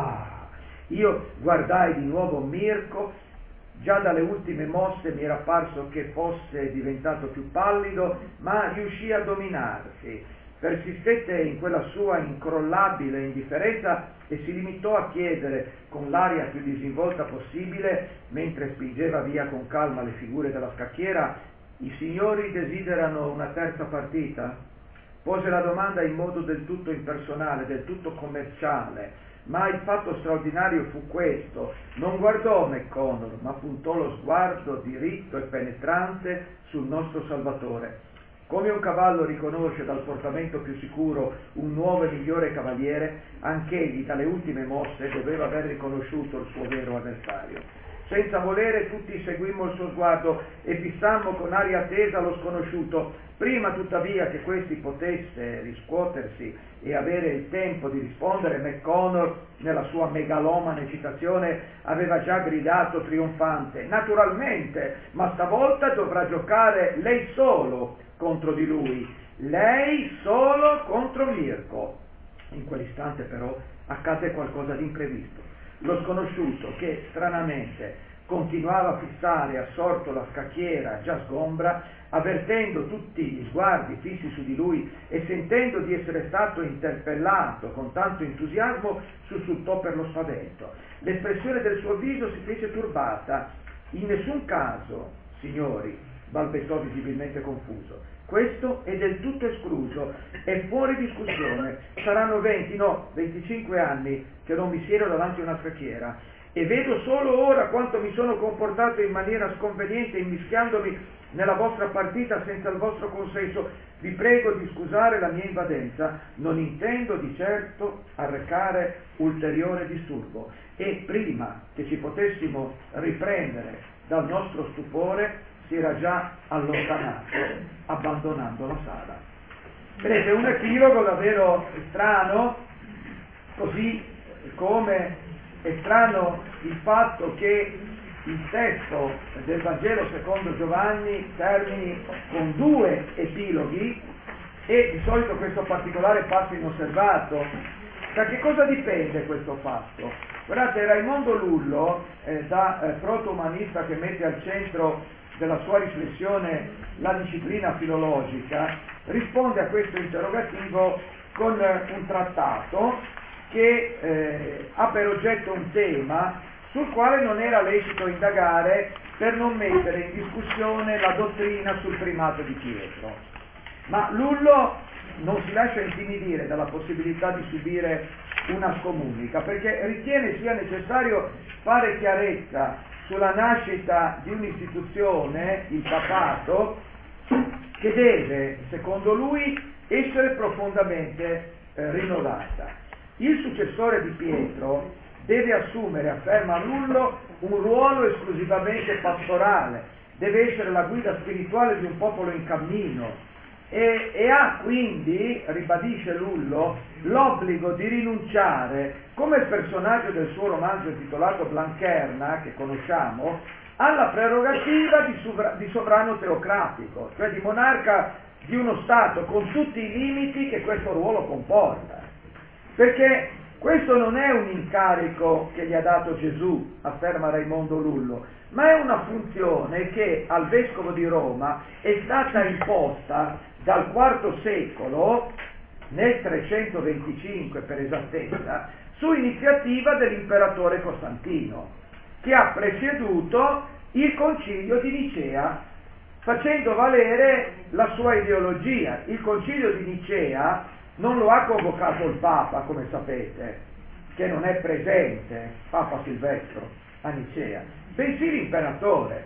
Speaker 1: Io guardai di nuovo Mirko. Già dalle ultime mosse mi era parso che fosse diventato più pallido, ma riuscì a dominarsi. Persistette in quella sua incrollabile indifferenza e si limitò a chiedere con l'aria più disinvolta possibile, mentre spingeva via con calma le figure della scacchiera: i signori desiderano una terza partita? Pose la domanda in modo del tutto impersonale, del tutto commerciale, ma il fatto straordinario fu questo: non guardò McConnor, ma puntò lo sguardo diritto e penetrante sul nostro Salvatore. Come un cavallo riconosce dal portamento più sicuro un nuovo e migliore cavaliere, anch'egli dalle ultime mosse doveva aver riconosciuto il suo vero avversario. Senza volere tutti seguimmo il suo sguardo e fissammo con aria tesa lo sconosciuto. Prima tuttavia che questi potesse riscuotersi e avere il tempo di rispondere, McConnor, nella sua megalomane eccitazione, aveva già gridato trionfante: naturalmente, ma stavolta dovrà giocare lei solo contro di lui, lei solo contro Mirko. In quell'istante però accadde qualcosa di imprevisto. Lo sconosciuto, che stranamente continuava a fissare assorto la scacchiera già sgombra, avvertendo tutti gli sguardi fissi su di lui e sentendo di essere stato interpellato con tanto entusiasmo, sussultò per lo spavento. L'espressione del suo viso si fece turbata. In nessun caso, signori, balbettò visibilmente confuso. Questo è del tutto escluso, è fuori discussione. Saranno 20, no, 25 anni che non mi siedo davanti a una scacchiera e vedo solo ora quanto mi sono comportato in maniera sconveniente immischiandomi nella vostra partita senza il vostro consenso. Vi prego di scusare la mia invadenza, non intendo di certo arrecare ulteriore disturbo. E prima che ci potessimo riprendere dal nostro stupore, si era già allontanato, abbandonando la sala. Vedete, un epilogo davvero strano, così come è strano il fatto che il testo del Vangelo secondo Giovanni termini con 2 epiloghi, e di solito questo particolare passa inosservato. Da che cosa dipende questo fatto? Guardate, Raimondo Lullo, da proto-umanista che mette al centro della sua riflessione la disciplina filologica, risponde a questo interrogativo con un trattato che ha per oggetto un tema sul quale non era lecito indagare per non mettere in discussione la dottrina sul primato di Pietro. Ma Lullo non si lascia intimidire dalla possibilità di subire una scomunica, perché ritiene sia necessario fare chiarezza sulla nascita di un'istituzione, il papato, che deve, secondo lui, essere profondamente rinnovata. Il successore di Pietro deve assumere, afferma Lullo, un ruolo esclusivamente pastorale, deve essere la guida spirituale di un popolo in cammino e ha quindi, ribadisce Lullo, l'obbligo di rinunciare, come il personaggio del suo romanzo intitolato Blancherna, che conosciamo, alla prerogativa di sovrano teocratico, cioè di monarca di uno Stato, con tutti i limiti che questo ruolo comporta. Perché questo non è un incarico che gli ha dato Gesù, afferma Raimondo Lullo, ma è una funzione che al vescovo di Roma è stata imposta dal IV secolo, nel 325 per esattezza, su iniziativa dell'imperatore Costantino, che ha presieduto il concilio di Nicea, facendo valere la sua ideologia. Il concilio di Nicea non lo ha convocato il Papa, come sapete, che non è presente, Papa Silvestro, a Nicea, bensì l'imperatore,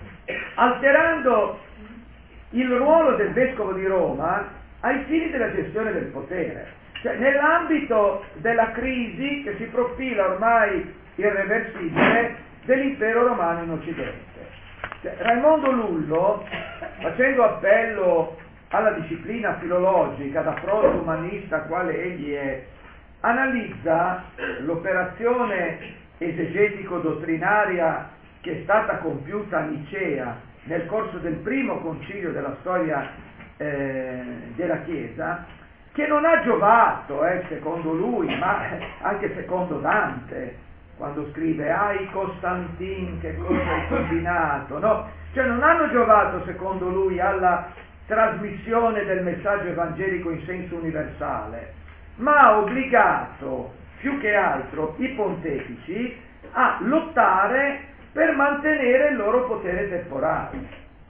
Speaker 1: alterando il ruolo del vescovo di Roma ai fini della gestione del potere, cioè nell'ambito della crisi che si profila ormai irreversibile dell'impero romano in Occidente. Raimondo Lullo, facendo appello alla disciplina filologica da fronte umanista quale egli è, analizza l'operazione esegetico-dottrinaria che è stata compiuta a Nicea nel corso del primo concilio della storia della Chiesa, che non ha giovato, secondo lui, ma anche secondo Dante, quando scrive «Ai Costantin, che cosa hai combinato?» no? Cioè non hanno giovato, secondo lui, alla trasmissione del messaggio evangelico in senso universale, ma ha obbligato più che altro i pontefici a lottare per mantenere il loro potere temporale.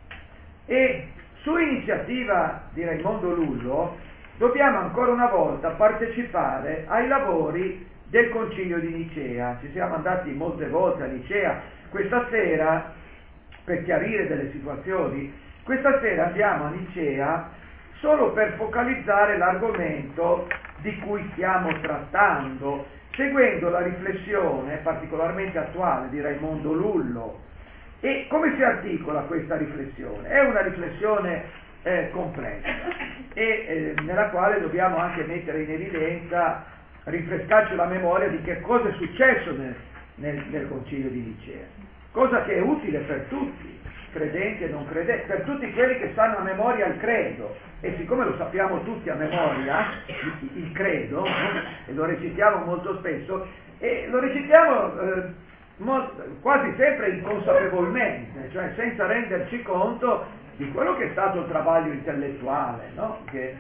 Speaker 1: E su iniziativa di Raimondo Lullo dobbiamo ancora una volta partecipare ai lavori del concilio di Nicea. Ci siamo andati molte volte a Nicea. Questa sera, per chiarire delle situazioni, questa sera andiamo a Nicea solo per focalizzare l'argomento di cui stiamo trattando, seguendo la riflessione particolarmente attuale di Raimondo Lullo. E come si articola questa riflessione? È una riflessione complessa e nella quale dobbiamo anche mettere in evidenza, rinfrescarci la memoria di che cosa è successo nel concilio di Nicea, cosa che è utile per tutti, credenti e non credenti, per tutti quelli che sanno a memoria il credo. E siccome lo sappiamo tutti a memoria, il credo, e lo recitiamo molto spesso, e lo recitiamo quasi sempre inconsapevolmente, cioè senza renderci conto di quello che è stato il travaglio intellettuale, no? Che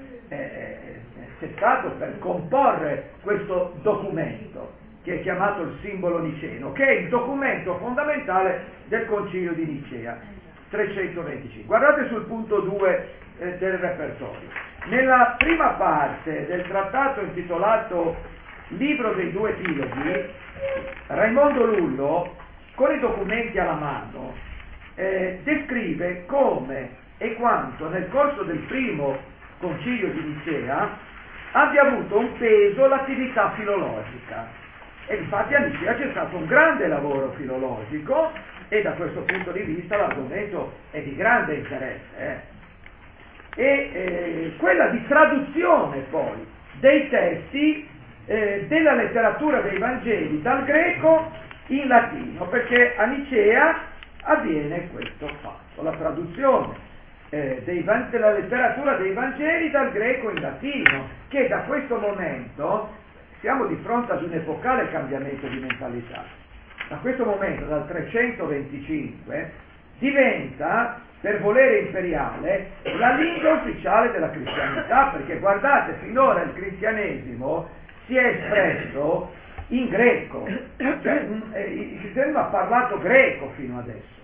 Speaker 1: c'è stato per comporre questo documento, che è chiamato il simbolo niceno, che è il documento fondamentale del concilio di Nicea, 325. Guardate sul punto 2 del repertorio. Nella prima parte del trattato intitolato Libro dei due epiloghi, Raimondo Lullo, con i documenti alla mano, descrive come e quanto nel corso del primo concilio di Nicea abbia avuto un peso l'attività filologica. E infatti a Nicea c'è stato un grande lavoro filologico e da questo punto di vista l'argomento è di grande interesse. Quella di traduzione poi dei testi della letteratura dei Vangeli dal greco in latino, perché a Nicea avviene questo fatto, la traduzione della letteratura dei Vangeli dal greco in latino, che da questo momento siamo di fronte ad un epocale cambiamento di mentalità. Da questo momento, dal 325, diventa, per volere imperiale, la lingua ufficiale della cristianità, perché guardate, finora il cristianesimo si è espresso in greco, cioè il cristianesimo ha parlato greco fino adesso,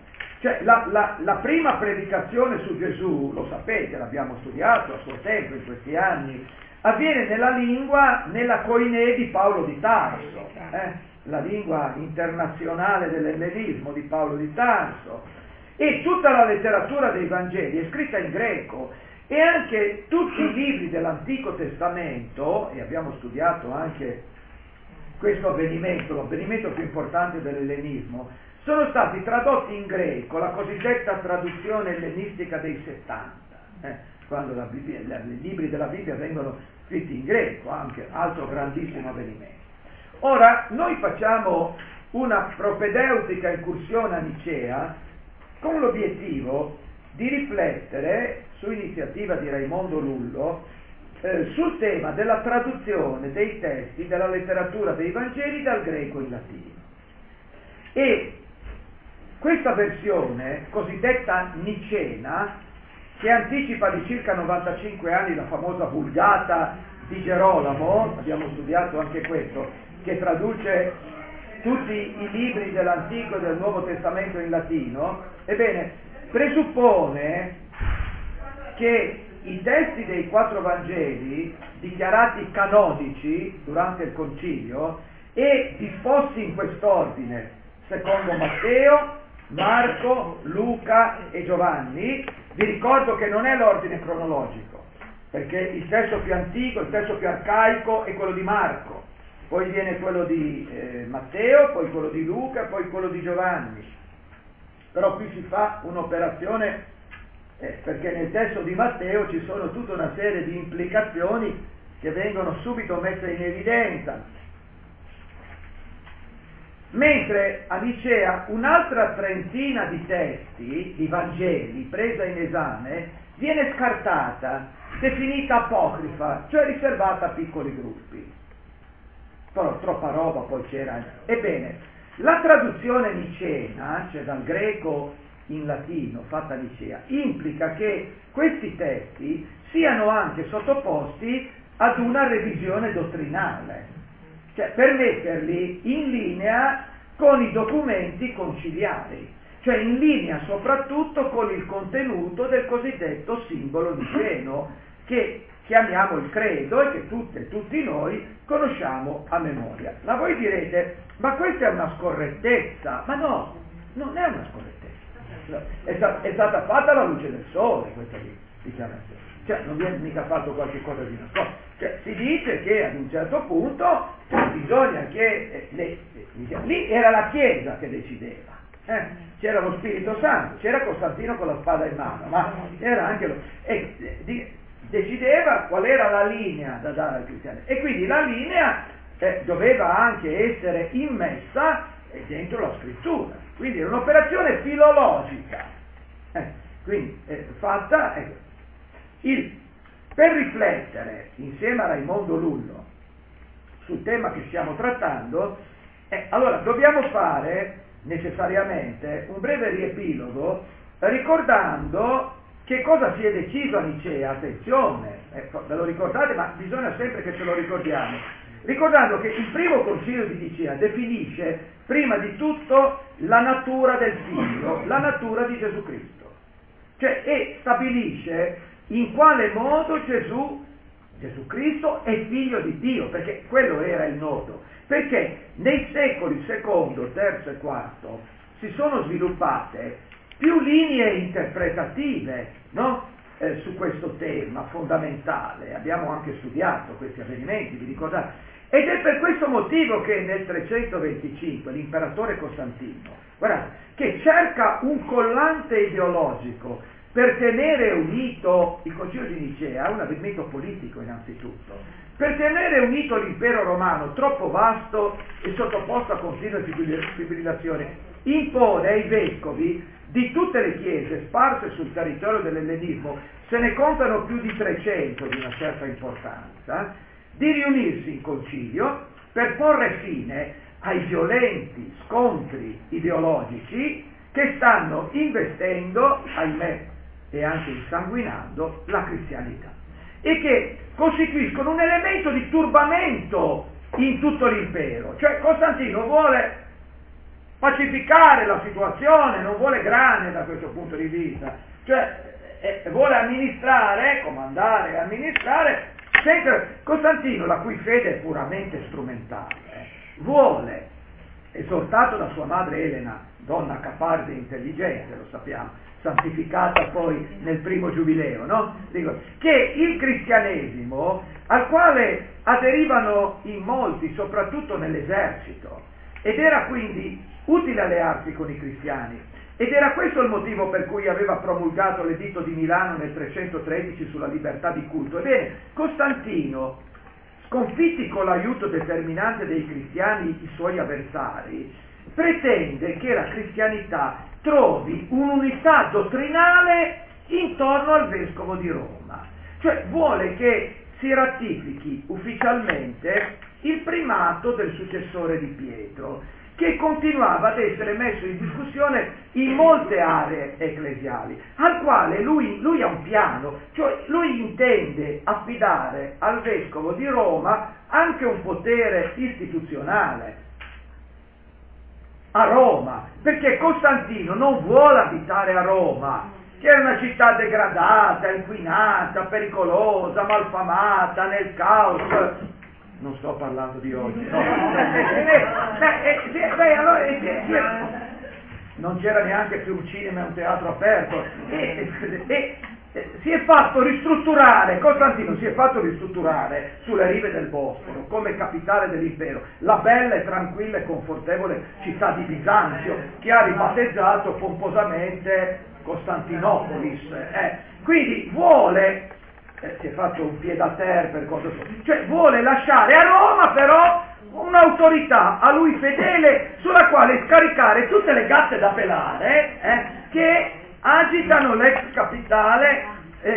Speaker 1: Cioè la prima predicazione su Gesù, lo sapete, l'abbiamo studiato a suo tempo in questi anni, avviene nella koiné di Paolo di Tarso, la lingua internazionale dell'ellenismo di Paolo di Tarso, e tutta la letteratura dei Vangeli è scritta in greco, e anche tutti i libri dell'Antico Testamento, e abbiamo studiato anche questo avvenimento, l'avvenimento più importante dell'ellenismo, sono stati tradotti in greco, la cosiddetta traduzione ellenistica dei 70, quando i libri della Bibbia vengono scritti in greco, anche altro grandissimo avvenimento. Ora, noi facciamo una propedeutica incursione a Nicea con l'obiettivo di riflettere, su iniziativa di Raimondo Lullo, sul tema della traduzione dei testi della letteratura dei Vangeli dal greco in latino. E questa versione, cosiddetta nicena, che anticipa di circa 95 anni la famosa Vulgata di Gerolamo, abbiamo studiato anche questo, che traduce tutti i libri dell'Antico e del Nuovo Testamento in latino, ebbene, presuppone che i testi dei 4 Vangeli, dichiarati canonici durante il Concilio e disposti in quest'ordine, secondo Matteo, Marco, Luca e Giovanni, vi ricordo che non è l'ordine cronologico, perché il testo più antico, il testo più arcaico è quello di Marco, poi viene quello di Matteo, poi quello di Luca, poi quello di Giovanni. Però qui si fa un'operazione, perché nel testo di Matteo ci sono tutta una serie di implicazioni che vengono subito messe in evidenza. Mentre a Nicea un'altra trentina di testi, di Vangeli, presa in esame, viene scartata, definita apocrifa, cioè riservata a piccoli gruppi. Però troppa roba poi c'era. Ebbene, la traduzione nicena, cioè dal greco in latino, fatta a Nicea, implica che questi testi siano anche sottoposti ad una revisione dottrinale, cioè per metterli in linea con i documenti conciliari, cioè in linea soprattutto con il contenuto del cosiddetto simbolo niceno, che chiamiamo il credo e che tutte e tutti noi conosciamo a memoria. Ma voi direte, ma questa è una scorrettezza? Ma no, non è una scorrettezza. È stata fatta alla luce del sole questa dichiarazione, cioè non viene mica fatto qualche cosa di nascosto, cioè si dice che ad un certo punto bisogna che lì era la Chiesa che decideva, c'era lo Spirito Santo, c'era Costantino con la spada in mano, ma era anche decideva qual era la linea da dare ai cristiani, e quindi la linea doveva anche essere immessa dentro la scrittura, quindi era un'operazione filologica, quindi fatta per riflettere insieme a Raimondo Lullo sul tema che stiamo trattando. Allora dobbiamo fare necessariamente un breve riepilogo ricordando che cosa si è deciso a Nicea. Attenzione, ve lo ricordate, ma bisogna sempre che ce lo ricordiamo, ricordando che il primo concilio di Nicea definisce prima di tutto la natura del figlio, la natura di Gesù Cristo, cioè, e stabilisce in quale modo Gesù Cristo è figlio di Dio, perché quello era il nodo, perché nei secoli secondo, terzo e quarto si sono sviluppate più linee interpretative, no? Su questo tema fondamentale. Abbiamo anche studiato questi avvenimenti, vi ricordate? Ed è per questo motivo che nel 325 l'imperatore Costantino, guardate, che cerca un collante ideologico per tenere unito il Concilio di Nicea, un avvenimento politico innanzitutto, per tenere unito l'impero romano troppo vasto e sottoposto a continue fibrillazioni, impone ai vescovi di tutte le chiese sparse sul territorio dell'ellenismo, se ne contano più di 300 di una certa importanza, di riunirsi in concilio per porre fine ai violenti scontri ideologici che stanno investendo, ahimè, e anche insanguinando la cristianità, e che costituiscono un elemento di turbamento in tutto l'impero. Cioè Costantino vuole pacificare la situazione, non vuole grane da questo punto di vista, cioè vuole amministrare, comandare e amministrare, senza Costantino, la cui fede è puramente strumentale, vuole, esortato da sua madre Elena, donna caparde e intelligente, lo sappiamo, santificata poi nel primo giubileo, no? Dico, che il cristianesimo, al quale aderivano in molti, soprattutto nell'esercito, ed era quindi utile allearsi con i cristiani, ed era questo il motivo per cui aveva promulgato l'editto di Milano nel 313 sulla libertà di culto. Ebbene, Costantino, sconfitti con l'aiuto determinante dei cristiani i suoi avversari, pretende che la cristianità trovi un'unità dottrinale intorno al vescovo di Roma, cioè vuole che si ratifichi ufficialmente il primato del successore di Pietro, che continuava ad essere messo in discussione in molte aree ecclesiali, al quale lui ha un piano, cioè lui intende affidare al vescovo di Roma anche un potere istituzionale a Roma, perché Costantino non vuole abitare a Roma, che è una città degradata, inquinata, pericolosa, malfamata, nel caos. Non sto parlando di oggi, no. Non c'era neanche più un cinema e un teatro aperto, si è fatto ristrutturare, Costantino si è fatto ristrutturare sulle rive del Bosforo come capitale dell'impero, la bella e tranquilla e confortevole città di Bisanzio, che ha ribattezzato pomposamente Costantinopolis. Quindi vuole, si è fatto un pied a terre per cosa, cioè vuole lasciare a Roma però un'autorità a lui fedele sulla quale scaricare tutte le gatte da pelare che agitano l'ex capitale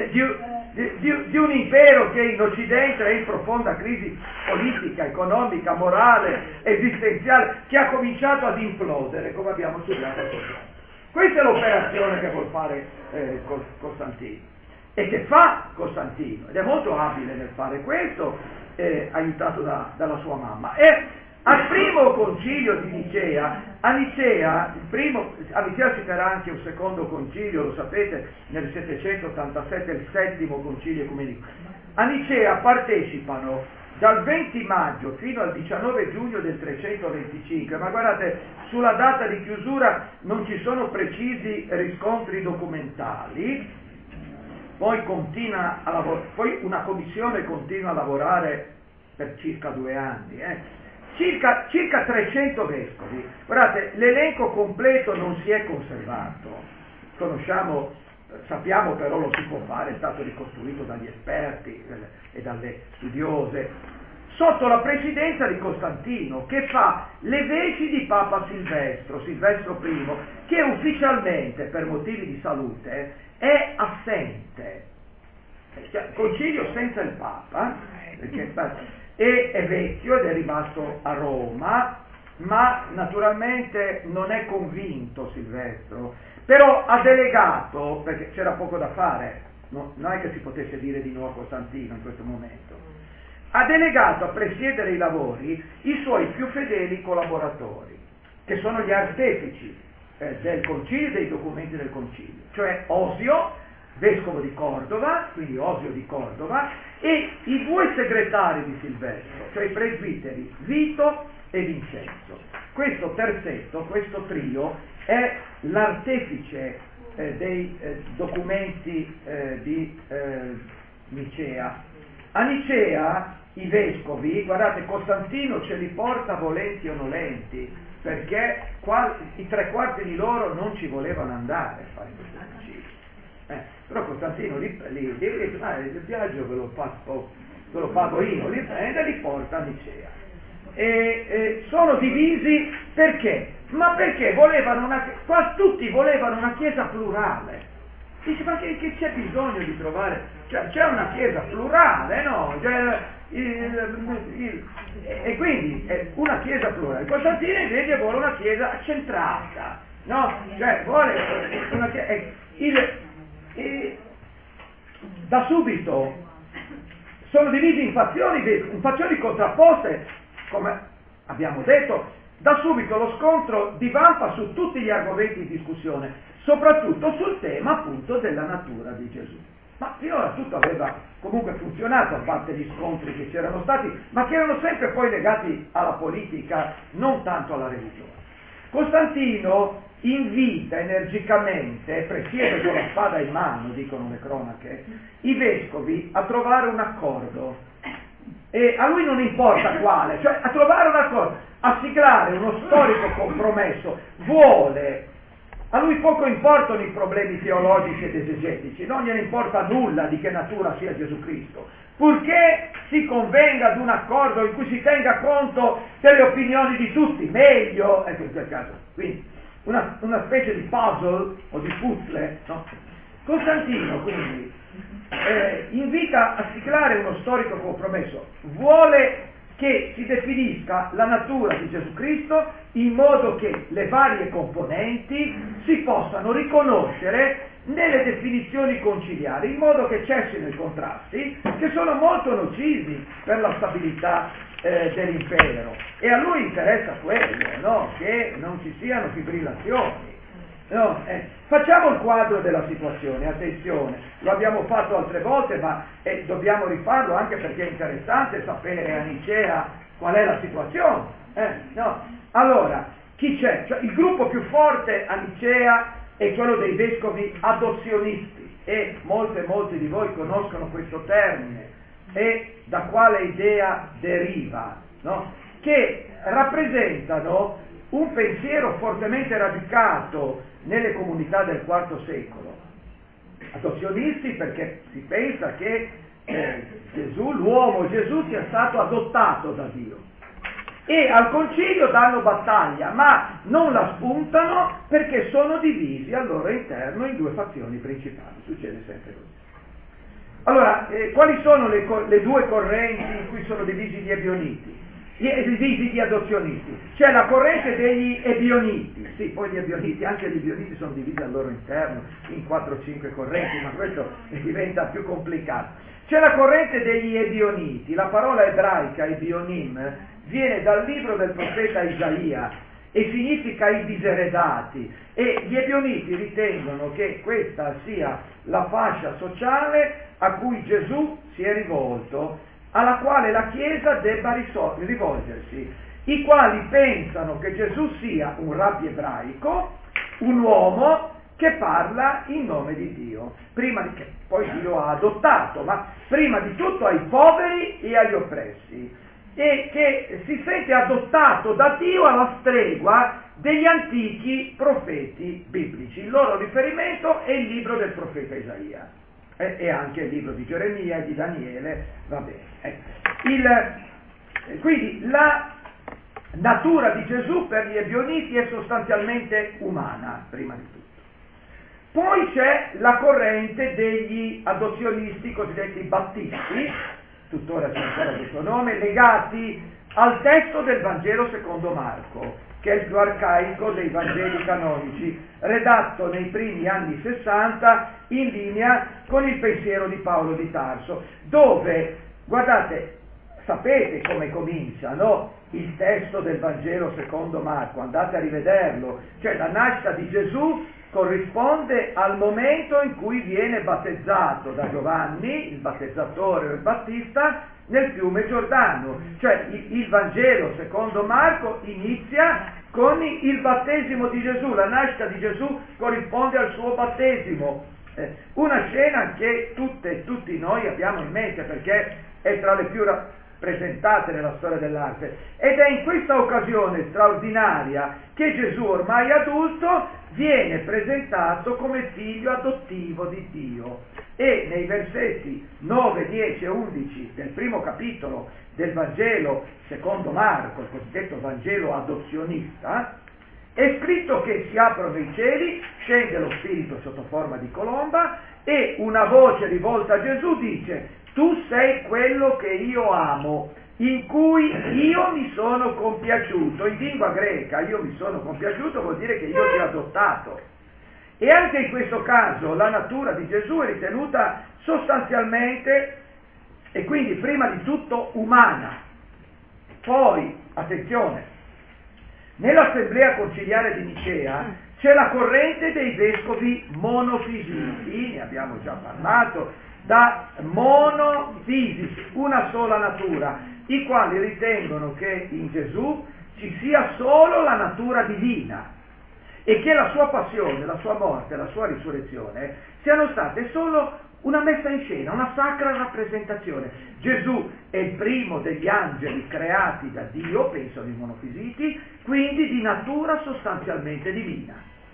Speaker 1: di un impero che in Occidente è in profonda crisi politica, economica, morale, esistenziale, che ha cominciato ad implodere, come abbiamo studiato sopra. Questa è l'operazione che vuol fare Costantino e che fa Costantino, ed è molto abile nel fare questo, aiutato dalla sua mamma. E al primo concilio di Nicea, a Nicea si terrà anche un secondo concilio, lo sapete, nel 787, il settimo concilio ecumenico. A Nicea partecipano dal 20 maggio fino al 19 giugno del 325, ma guardate, sulla data di chiusura non ci sono precisi riscontri documentali, poi una commissione continua a lavorare per circa 2 anni, circa 300 vescovi. Guardate, l'elenco completo non si è conservato, sappiamo però lo si può fare, è stato ricostruito dagli esperti e dalle studiose, sotto la presidenza di Costantino, che fa le veci di Papa Silvestro I, che ufficialmente per motivi di salute è assente, concilio senza il Papa, perché è vecchio ed è rimasto a Roma, ma naturalmente non è convinto Silvestro, però ha delegato, perché c'era poco da fare, non è che si potesse dire di no a Costantino in questo momento, ha delegato a presiedere i lavori i suoi più fedeli collaboratori, che sono gli artefici del concilio e dei documenti del concilio, cioè Osio, vescovo di Cordova, quindi Osio di Cordova, e i 2 segretari di Silvestro, cioè i presbiteri Vito e Vincenzo. Questo terzetto, questo trio, è l'artefice dei documenti di Nicea. A Nicea i vescovi, guardate, Costantino ce li porta volenti o nolenti, perché i 3/4 di loro non ci volevano andare a fare questo concilio. Però Costantino li il viaggio ve lo pago io, li prende e li porta a Nicea. Sono divisi perché? Ma perché quasi tutti volevano una chiesa plurale. Dice, ma che c'è bisogno di trovare? Cioè, c'è una chiesa plurale, no? E quindi una chiesa plurale. Costantino invece vuole una chiesa accentrata, no? Cioè vuole una chiesa. Da subito sono divisi in fazioni contrapposte, come abbiamo detto, da subito lo scontro divampa su tutti gli argomenti di discussione, soprattutto sul tema appunto della natura di Gesù. Ma finora tutto aveva comunque funzionato, a parte gli scontri che c'erano stati, ma che erano sempre poi legati alla politica, non tanto alla religione. Costantino invita energicamente, presiede con la spada in mano, dicono le cronache, i vescovi a trovare un accordo. E a lui non importa quale, cioè a trovare un accordo, a siglare uno storico compromesso, vuole. A lui poco importano i problemi teologici ed esegetici, non gliene importa nulla di che natura sia Gesù Cristo, purché si convenga ad un accordo in cui si tenga conto delle opinioni di tutti, meglio, ecco in quel caso. Quindi una specie di puzzle o di puzzle, no? Costantino quindi invita a siglare uno storico compromesso, vuole che si definisca la natura di Gesù Cristo in modo che le varie componenti si possano riconoscere nelle definizioni conciliari, in modo che cessino i contrasti che sono molto nocivi per la stabilità dell'impero. E a lui interessa quello, no? Che non ci siano fibrillazioni. No, facciamo il quadro della situazione, attenzione, lo abbiamo fatto altre volte, ma dobbiamo rifarlo anche perché è interessante sapere a Nicea qual è la situazione. No? Allora, chi c'è? Cioè, il gruppo più forte a Nicea è quello dei vescovi adozionisti, e molti di voi conoscono questo termine e da quale idea deriva, no? Che rappresentano un pensiero fortemente radicato nelle comunità del IV secolo. Adozionisti perché si pensa che l'uomo Gesù sia stato adottato da Dio. E al concilio danno battaglia, ma non la spuntano perché sono divisi al loro interno in due fazioni principali. Succede sempre così. Allora, quali sono le due correnti in cui sono divisi gli ebioniti? Gli adozionisti? C'è la corrente degli ebioniti, sì, poi gli ebioniti, anche gli ebioniti sono divisi al loro interno in 4-5 correnti, ma questo diventa più complicato. C'è la corrente degli ebioniti, la parola ebraica ebionim viene dal libro del profeta Isaia e significa i diseredati, e gli ebioniti ritengono che questa sia la fascia sociale a cui Gesù si è rivolto, alla quale la Chiesa debba rivolgersi, i quali pensano che Gesù sia un rabbì ebraico, un uomo che parla in nome di Dio, che poi Dio ha adottato, ma prima di tutto ai poveri e agli oppressi, e che si sente adottato da Dio alla stregua degli antichi profeti biblici. Il loro riferimento è il libro del profeta Isaia. E anche il libro di Geremia e di Daniele, va bene. Quindi la natura di Gesù per gli ebioniti è sostanzialmente umana, prima di tutto. Poi c'è la corrente degli adozionisti, cosiddetti battisti, tuttora c'è ancora questo nome, legati al testo del Vangelo secondo Marco, che è il più arcaico dei Vangeli canonici, redatto nei primi anni 60 in linea con il pensiero di Paolo di Tarso, dove, guardate, sapete come comincia, no? Il testo del Vangelo secondo Marco, andate a rivederlo, cioè la nascita di Gesù corrisponde al momento in cui viene battezzato da Giovanni, il battezzatore o il battista, nel fiume Giordano, cioè il Vangelo secondo Marco inizia con il battesimo di Gesù, la nascita di Gesù corrisponde al suo battesimo, una scena che tutti noi abbiamo in mente perché è tra le più rappresentate nella storia dell'arte, ed è in questa occasione straordinaria che Gesù, ormai adulto, viene presentato come figlio adottivo di Dio, e nei versetti 9, 10 e 11 del primo capitolo del Vangelo secondo Marco, il cosiddetto Vangelo adozionista, è scritto che si aprono i cieli, scende lo Spirito sotto forma di colomba e una voce rivolta a Gesù dice: tu sei quello che io amo, in cui io mi sono compiaciuto. In lingua greca io mi sono compiaciuto vuol dire che io ti ho adottato. E anche in questo caso la natura di Gesù è ritenuta sostanzialmente e quindi prima di tutto umana. Poi, attenzione, Nell'assemblea conciliare di Nicea c'è la corrente dei vescovi monofisiti, ne abbiamo già parlato, da monofisici, una sola natura, i quali ritengono che in Gesù ci sia solo la natura divina e che la sua passione, la sua morte, la sua risurrezione siano state solo una messa in scena, una sacra rappresentazione. Gesù è il primo degli angeli creati da Dio, pensano i monofisiti, quindi di natura sostanzialmente divina.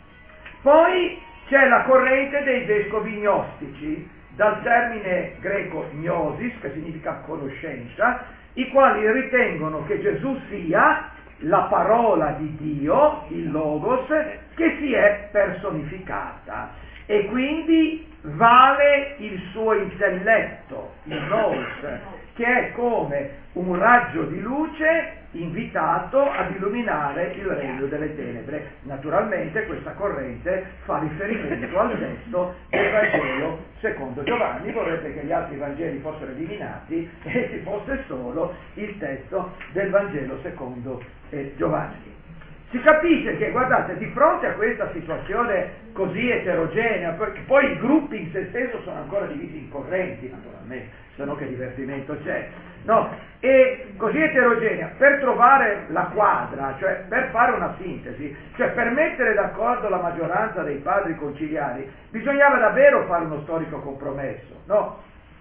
Speaker 1: Poi c'è la corrente dei vescovi gnostici, dal termine greco gnosis, che significa conoscenza, i quali ritengono che Gesù sia la parola di Dio, il Logos, che si è personificata e quindi vale il suo intelletto, il nous, che è come un raggio di luce invitato ad illuminare il regno delle tenebre. Naturalmente questa corrente fa riferimento al testo del Vangelo secondo Giovanni, vorrebbe che gli altri Vangeli fossero eliminati e ci fosse solo il testo del Vangelo secondo Giovanni. Si capisce che, guardate, di fronte a questa situazione così eterogenea, perché poi i gruppi in se stesso sono ancora divisi in correnti, naturalmente, se no che divertimento c'è, no? E così eterogenea, per trovare la quadra, cioè per fare una sintesi, cioè per mettere d'accordo la maggioranza dei padri conciliari, bisognava davvero fare uno storico compromesso, no?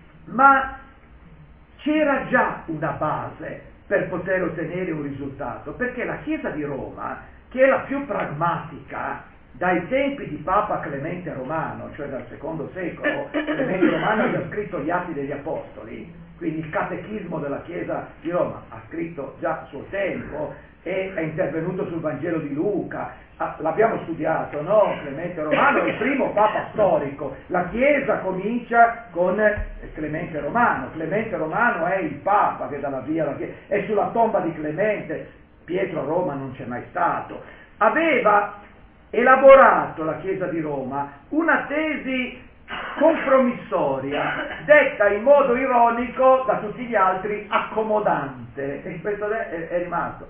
Speaker 1: Ma c'era già una base per poter ottenere un risultato, perché la Chiesa di Roma, che è la più pragmatica dai tempi di Papa Clemente Romano, cioè dal secondo secolo, Clemente Romano ha scritto gli Atti degli Apostoli, quindi il Catechismo della Chiesa di Roma, ha scritto già a suo tempo, e è intervenuto sul Vangelo di Luca, l'abbiamo studiato, no? Clemente Romano è il primo Papa storico, la Chiesa comincia con Clemente Romano è il Papa che dà la via alla Chiesa, è sulla tomba di Clemente, Pietro a Roma non c'è mai stato, aveva elaborato la Chiesa di Roma una tesi compromissoria, detta in modo ironico da tutti gli altri accomodante, e questo è rimasto.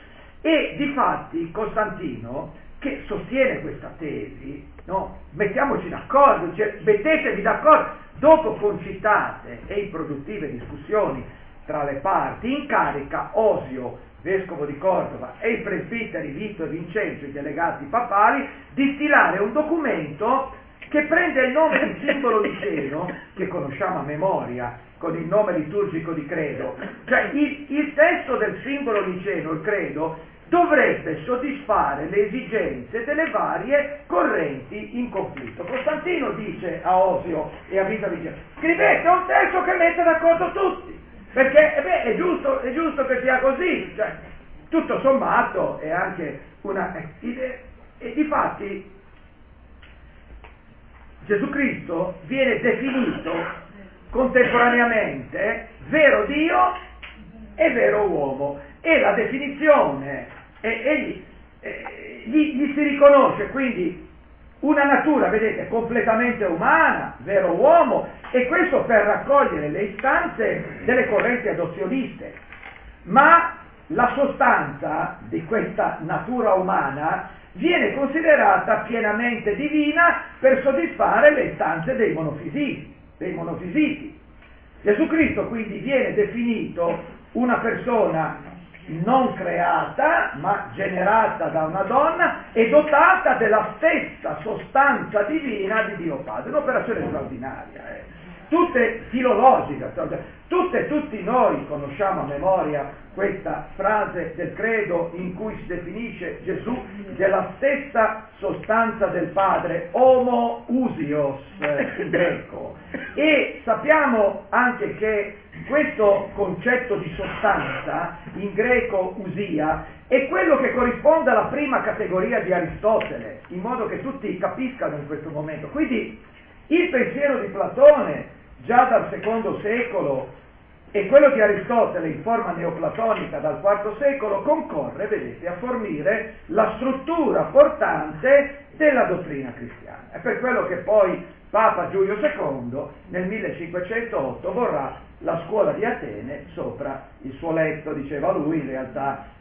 Speaker 1: E difatti Costantino, che sostiene questa tesi, no? Mettiamoci d'accordo, cioè, mettetevi d'accordo, dopo concitate e improduttive discussioni tra le parti, incarica Osio, vescovo di Cordova, e i presbiteri Vito e Vincenzo, i delegati papali, di stilare un documento che prende il nome di simbolo niceno, che conosciamo a memoria con il nome liturgico di credo, cioè il testo del simbolo niceno, il credo, dovrebbe soddisfare le esigenze delle varie correnti in conflitto. Costantino dice a Osio e a Vito Vincenzo: scrivete un testo che mette d'accordo tutti, perché è giusto che sia così, cioè, tutto sommato è anche una idea. E difatti Gesù Cristo viene definito contemporaneamente vero Dio e vero uomo, e la definizione gli si riconosce quindi una natura, vedete, completamente umana, vero uomo, e questo per raccogliere le istanze delle correnti adozioniste, ma la sostanza di questa natura umana viene considerata pienamente divina per soddisfare le istanze dei monofisiti. Gesù Cristo quindi viene definito una persona non creata, ma generata da una donna e dotata della stessa sostanza divina di Dio Padre, un'operazione straordinaria, tutte filologiche, tutti noi conosciamo a memoria questa frase del credo in cui si definisce Gesù della stessa sostanza del Padre, homoousios in greco, e sappiamo anche che questo concetto di sostanza, in greco usia, è quello che corrisponde alla prima categoria di Aristotele, in modo che tutti capiscano in questo momento. Quindi il pensiero di Platone, già dal secondo secolo, e quello di Aristotele in forma neoplatonica dal IV secolo, concorre, vedete, a fornire la struttura portante della dottrina cristiana. È per quello che poi Papa Giulio II nel 1508 vorrà la scuola di Atene sopra il suo letto, diceva lui, in realtà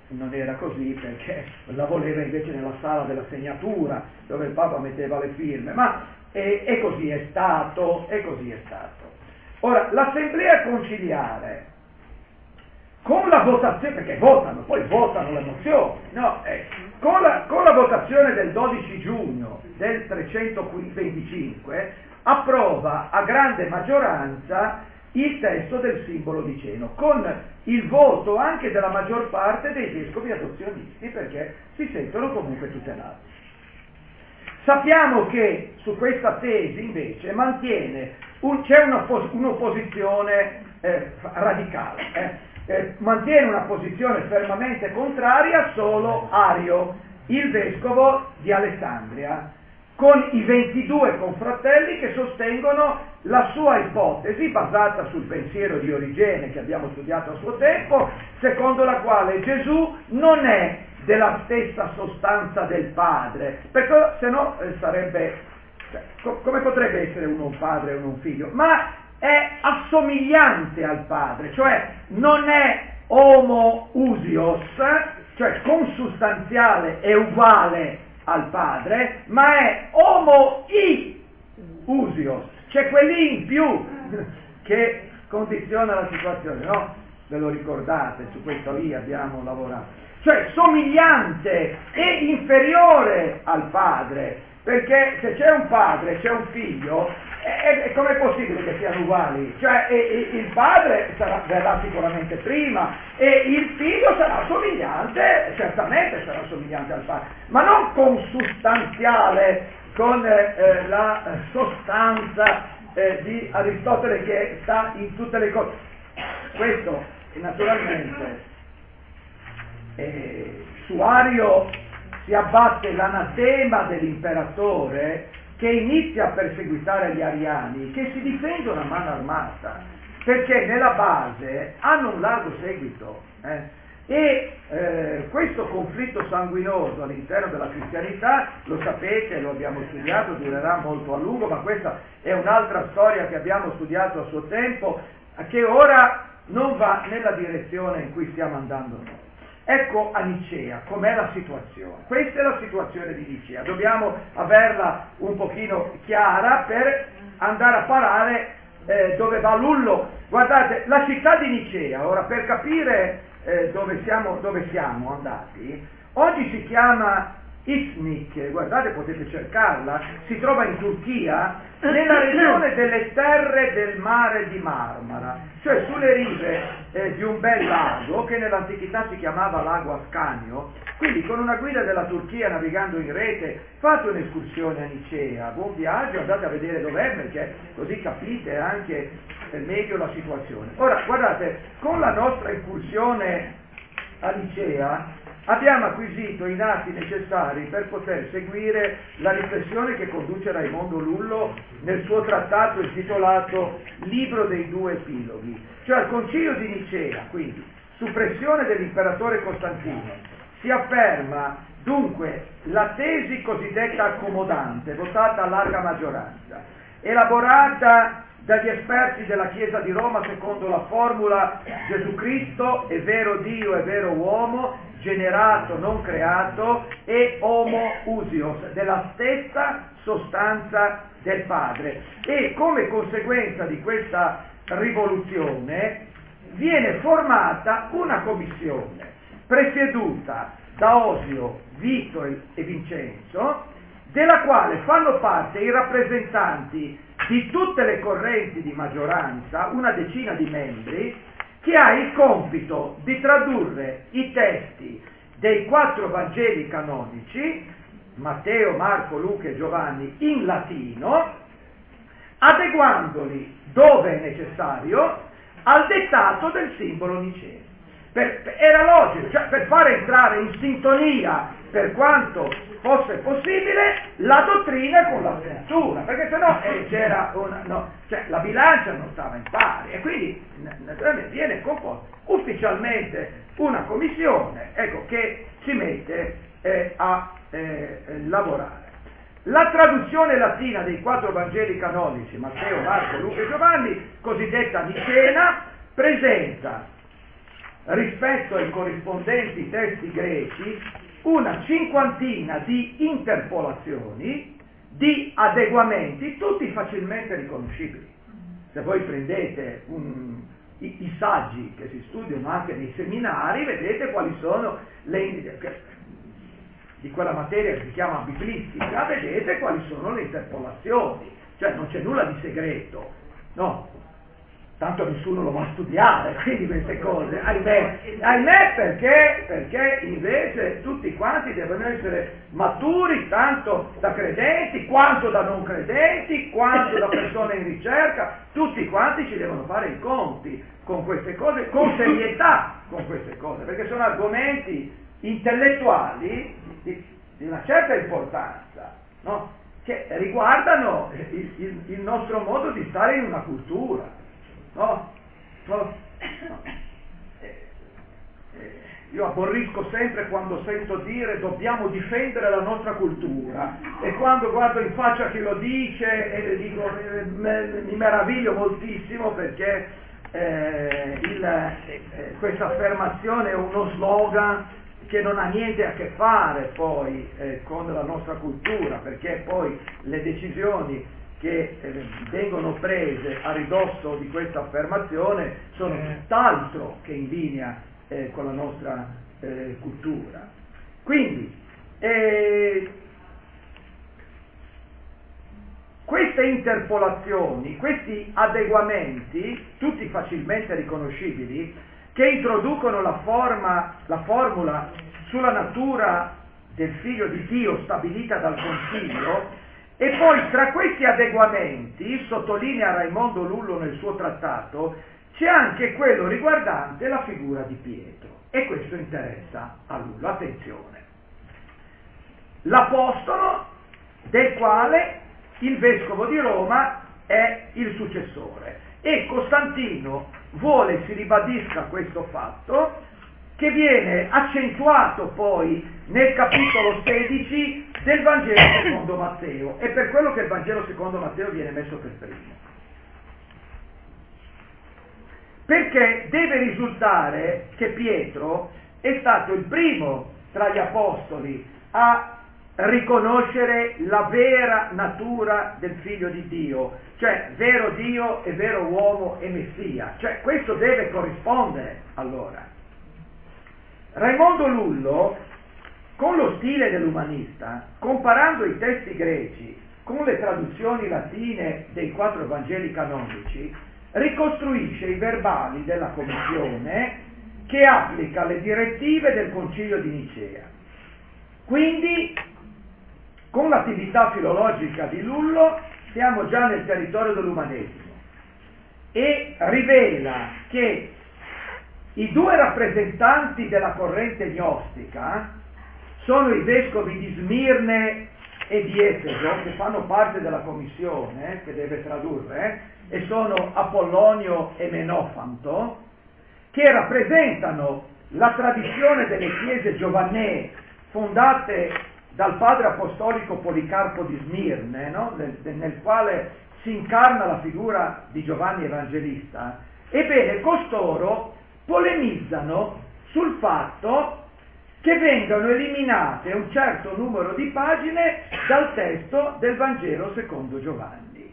Speaker 1: non era così, perché la voleva invece nella sala della segnatura, dove il Papa metteva le firme, ma e così è stato, e così è stato. Ora, l'assemblea conciliare, con la votazione, perché votano, poi votano le mozioni, no? Con la votazione del 12 giugno del 325, approva a grande maggioranza il testo del simbolo niceno, con il voto anche della maggior parte dei vescovi adozionisti, perché si sentono comunque tutelati. Sappiamo che su questa tesi invece c'è un'opposizione radicale, mantiene una posizione fermamente contraria solo Ario, il vescovo di Alessandria, con i 22 confratelli che sostengono la sua ipotesi, basata sul pensiero di Origene che abbiamo studiato a suo tempo, secondo la quale Gesù non è della stessa sostanza del Padre, perché se no sarebbe, come potrebbe essere uno un padre e uno un figlio? Ma è assomigliante al Padre, cioè non è homoousios, cioè consustanziale e uguale al Padre, ma è homoiousios, c'è quell'I in più che condiziona la situazione, no? Ve lo ricordate, su questo lì abbiamo lavorato. Cioè somigliante e inferiore al Padre, perché se c'è un padre e c'è un figlio, com'è possibile che siano uguali? Cioè il padre verrà sicuramente prima e il figlio sarà somigliante, certamente sarà somigliante al padre, ma non consustanziale con la sostanza di Aristotele che sta in tutte le cose. Questo naturalmente su Ario si abbatte l'anatema dell'imperatore che inizia a perseguitare gli ariani, che si difendono a mano armata, perché nella base hanno un largo seguito. Questo conflitto sanguinoso all'interno della cristianità, lo sapete, lo abbiamo studiato, durerà molto a lungo, ma questa è un'altra storia che abbiamo studiato a suo tempo, che ora non va nella direzione in cui stiamo andando noi. Ecco a Nicea, com'è la situazione. Questa è la situazione di Nicea, dobbiamo averla un pochino chiara per andare a parare dove va l'ullo. Guardate, la città di Nicea, ora per capire dove siamo andati, oggi si chiama Iznik, guardate, potete cercarla, si trova in Turchia, nella regione delle terre del mare di Marmara, cioè sulle rive di un bel lago che nell'antichità si chiamava lago Ascanio. Quindi con una guida della Turchia, navigando in rete, fate un'escursione a Nicea, buon viaggio, andate a vedere dov'è, perché così capite anche meglio la situazione. Ora guardate, con la nostra incursione a Nicea abbiamo acquisito i dati necessari per poter seguire la riflessione che conduce Raimondo Lullo nel suo trattato intitolato Libro dei due epiloghi, cioè al Concilio di Nicea, quindi su pressione dell'imperatore Costantino si afferma dunque la tesi cosiddetta accomodante, votata a larga maggioranza, elaborata dagli esperti della Chiesa di Roma secondo la formula Gesù Cristo è vero Dio, è vero uomo, generato, non creato, e homoousios, della stessa sostanza del Padre. E come conseguenza di questa rivoluzione viene formata una commissione presieduta da Osio, Vito e Vincenzo, della quale fanno parte i rappresentanti di tutte le correnti di maggioranza, una decina di membri, che ha il compito di tradurre i testi dei 4 Vangeli canonici, Matteo, Marco, Luca e Giovanni, in latino, adeguandoli, dove è necessario, al dettato del simbolo niceno. Era logico, cioè per fare entrare in sintonia, per quanto fosse possibile, la dottrina con la scrittura, perché sennò c'era la bilancia non stava in pari, e quindi naturalmente viene composta ufficialmente una commissione, che si mette a lavorare. La traduzione latina dei 4 Vangeli canonici, Matteo, Marco, Luca e Giovanni, cosiddetta nicena, presenta rispetto ai corrispondenti testi greci una cinquantina di interpolazioni, di adeguamenti, tutti facilmente riconoscibili. Se voi prendete i saggi che si studiano anche nei seminari, vedete quali sono di quella materia che si chiama biblistica, vedete quali sono le interpolazioni, cioè non c'è nulla di segreto, no? Tanto nessuno lo va a studiare, quindi queste cose, ahimè perché invece tutti quanti devono essere maturi, tanto da credenti, quanto da non credenti, quanto da persone in ricerca, tutti quanti ci devono fare i conti con queste cose, con serietà con queste cose, perché sono argomenti intellettuali di una certa importanza, no? Che riguardano il nostro modo di stare in una cultura. No. Io aborrisco sempre quando sento dire dobbiamo difendere la nostra cultura, e quando guardo in faccia chi lo dice dico, mi meraviglio moltissimo, perché questa affermazione è uno slogan che non ha niente a che fare poi con la nostra cultura, perché poi le decisioni che vengono prese a ridosso di questa affermazione sono tutt'altro che in linea con la nostra cultura. Quindi queste interpolazioni, questi adeguamenti, tutti facilmente riconoscibili, che introducono la formula sulla natura del Figlio di Dio stabilita dal Concilio. E poi tra questi adeguamenti, sottolinea Raimondo Lullo nel suo trattato, c'è anche quello riguardante la figura di Pietro, e questo interessa a Lullo. Attenzione, l'apostolo del quale il vescovo di Roma è il successore, e Costantino vuole si ribadisca questo fatto, che viene accentuato poi nel capitolo 16 del Vangelo secondo Matteo, e per quello che il Vangelo secondo Matteo viene messo per primo. Perché deve risultare che Pietro è stato il primo tra gli apostoli a riconoscere la vera natura del Figlio di Dio, cioè vero Dio e vero uomo e Messia, cioè questo deve corrispondere allora. Raimondo Lullo, con lo stile dell'umanista, comparando i testi greci con le traduzioni latine dei 4 Vangeli canonici, ricostruisce i verbali della Commissione che applica le direttive del Concilio di Nicea. Quindi, con l'attività filologica di Lullo, siamo già nel territorio dell'umanesimo, e rivela che i 2 rappresentanti della corrente gnostica sono i vescovi di Smirne e di Efeso, che fanno parte della commissione che deve tradurre, e sono Apollonio e Menofanto, che rappresentano la tradizione delle chiese giovannee fondate dal padre apostolico Policarpo di Smirne, no? nel quale si incarna la figura di Giovanni Evangelista. Ebbene, costoro polemizzano sul fatto che vengano eliminate un certo numero di pagine dal testo del Vangelo secondo Giovanni,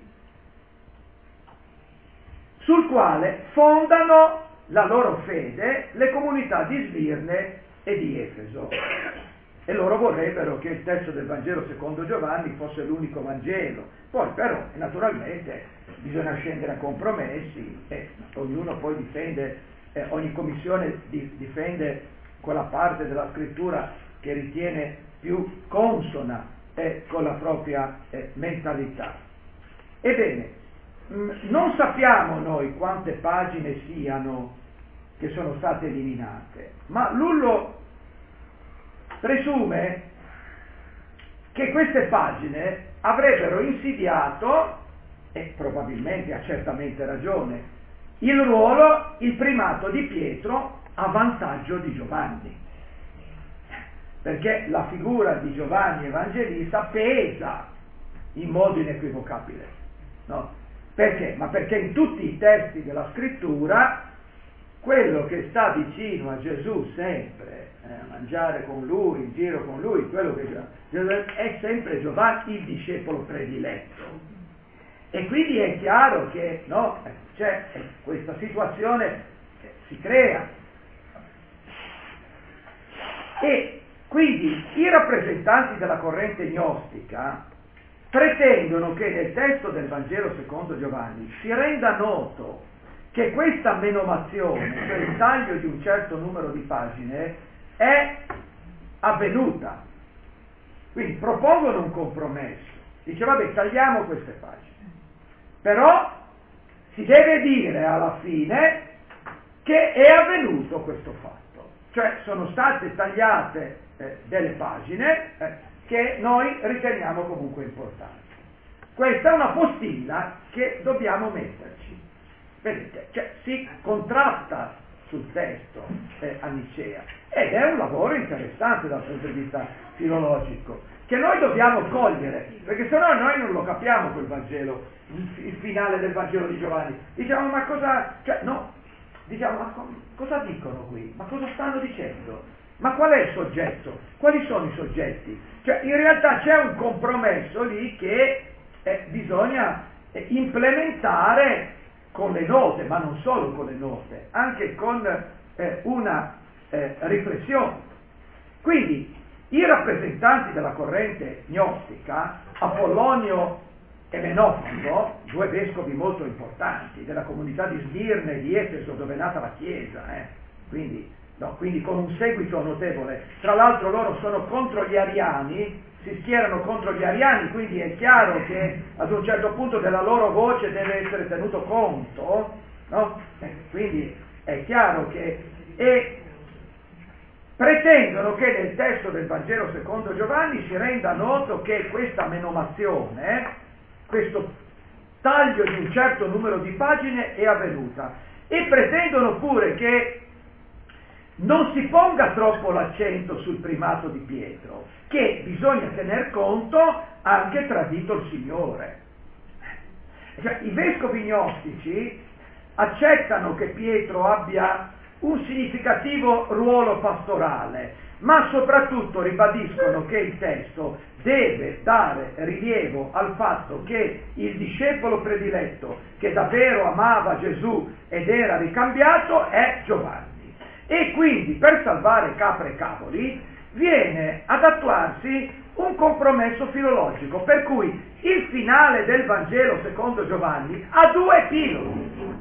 Speaker 1: sul quale fondano la loro fede le comunità di Smirne e di Efeso. E loro vorrebbero che il testo del Vangelo secondo Giovanni fosse l'unico Vangelo. Poi però, naturalmente, bisogna scendere a compromessi, e ognuno poi difende, ogni commissione difende quella parte della scrittura che ritiene più consona con la propria mentalità. Ebbene, non sappiamo noi quante pagine siano che sono state eliminate, ma Lullo presume che queste pagine avrebbero insidiato, e probabilmente ha certamente ragione, il ruolo, il primato di Pietro a vantaggio di Giovanni, perché la figura di Giovanni Evangelista pesa in modo inequivocabile, no? Perché? Ma perché in tutti i testi della scrittura quello che sta vicino a Gesù sempre, a mangiare con lui, in giro con lui, quello che Gesù è sempre Giovanni, il discepolo prediletto. E quindi è chiaro che no, c'è questa situazione che si crea. E quindi i rappresentanti della corrente gnostica pretendono che nel testo del Vangelo secondo Giovanni si renda noto che questa menomazione, cioè il taglio di un certo numero di pagine, è avvenuta. Quindi propongono un compromesso. Dice, vabbè, tagliamo queste pagine. Però si deve dire alla fine che è avvenuto questo fatto. Cioè sono state tagliate delle pagine che noi riteniamo comunque importanti. Questa è una postilla che dobbiamo metterci. Vedete, cioè, si contratta sul testo a Nicea ed è un lavoro interessante dal punto di vista filologico che noi dobbiamo cogliere, perché sennò noi non lo capiamo quel Vangelo, il finale del Vangelo di Giovanni. Diciamo, ma cosa, cioè, no, diciamo, ma cosa dicono qui? Ma cosa stanno dicendo? Ma qual è il soggetto? Quali sono i soggetti? Cioè, in realtà c'è un compromesso lì che bisogna implementare con le note, ma non solo con le note, anche con una riflessione. Quindi i rappresentanti della corrente gnostica, Apollonio e Menofono, due vescovi molto importanti della comunità di Smirne e di Efeso, dove è nata la Chiesa, quindi con un seguito notevole. Tra l'altro loro sono contro gli ariani, si schierano contro gli ariani, quindi è chiaro che ad un certo punto della loro voce deve essere tenuto conto, no? Quindi è chiaro che pretendono che nel testo del Vangelo secondo Giovanni si renda noto che questa menomazione, questo taglio di un certo numero di pagine è avvenuta, e pretendono pure che non si ponga troppo l'accento sul primato di Pietro, che bisogna tener conto anche tradito il Signore. Cioè, i vescovi gnostici accettano che Pietro abbia un significativo ruolo pastorale, ma soprattutto ribadiscono che il testo deve dare rilievo al fatto che il discepolo prediletto che davvero amava Gesù ed era ricambiato è Giovanni. E quindi per salvare capre e cavoli viene ad attuarsi un compromesso filologico, per cui il finale del Vangelo secondo Giovanni ha due epiloghi,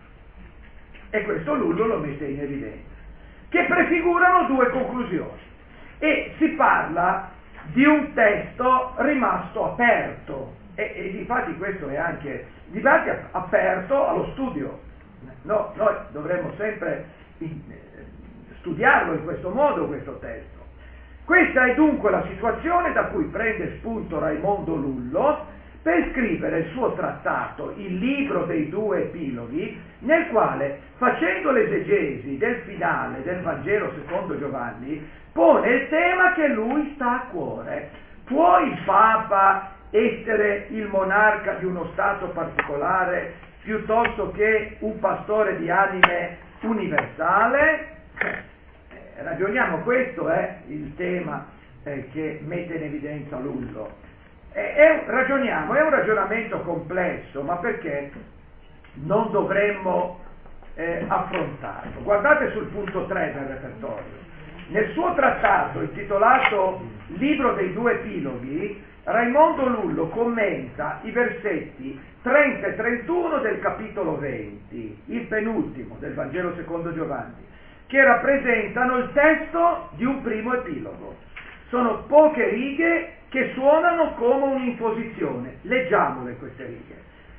Speaker 1: e questo Lullo lo mette in evidenza, che prefigurano due conclusioni, e si parla di un testo rimasto aperto, e difatti questo è anche difatti aperto allo studio. No, noi dovremmo sempre studiarlo in questo modo, questo testo. Questa è dunque la situazione da cui prende spunto Raimondo Lullo per scrivere il suo trattato, il libro dei due epiloghi, nel quale, facendo l'esegesi del finale del Vangelo secondo Giovanni, pone il tema che lui sta a cuore. Può il Papa essere il monarca di uno Stato particolare piuttosto che un pastore di anime universale? Ragioniamo, questo è il tema che mette in evidenza Lullo. Ragioniamo, è un ragionamento complesso, ma perché non dovremmo affrontarlo? Guardate sul punto 3 del repertorio. Nel suo trattato intitolato Libro dei due epiloghi, Raimondo Lullo commenta i versetti 30 e 31 del capitolo 20, il penultimo del Vangelo secondo Giovanni, che rappresentano il testo di un primo epilogo. Sono poche righe che suonano come un'imposizione. Leggiamole queste righe.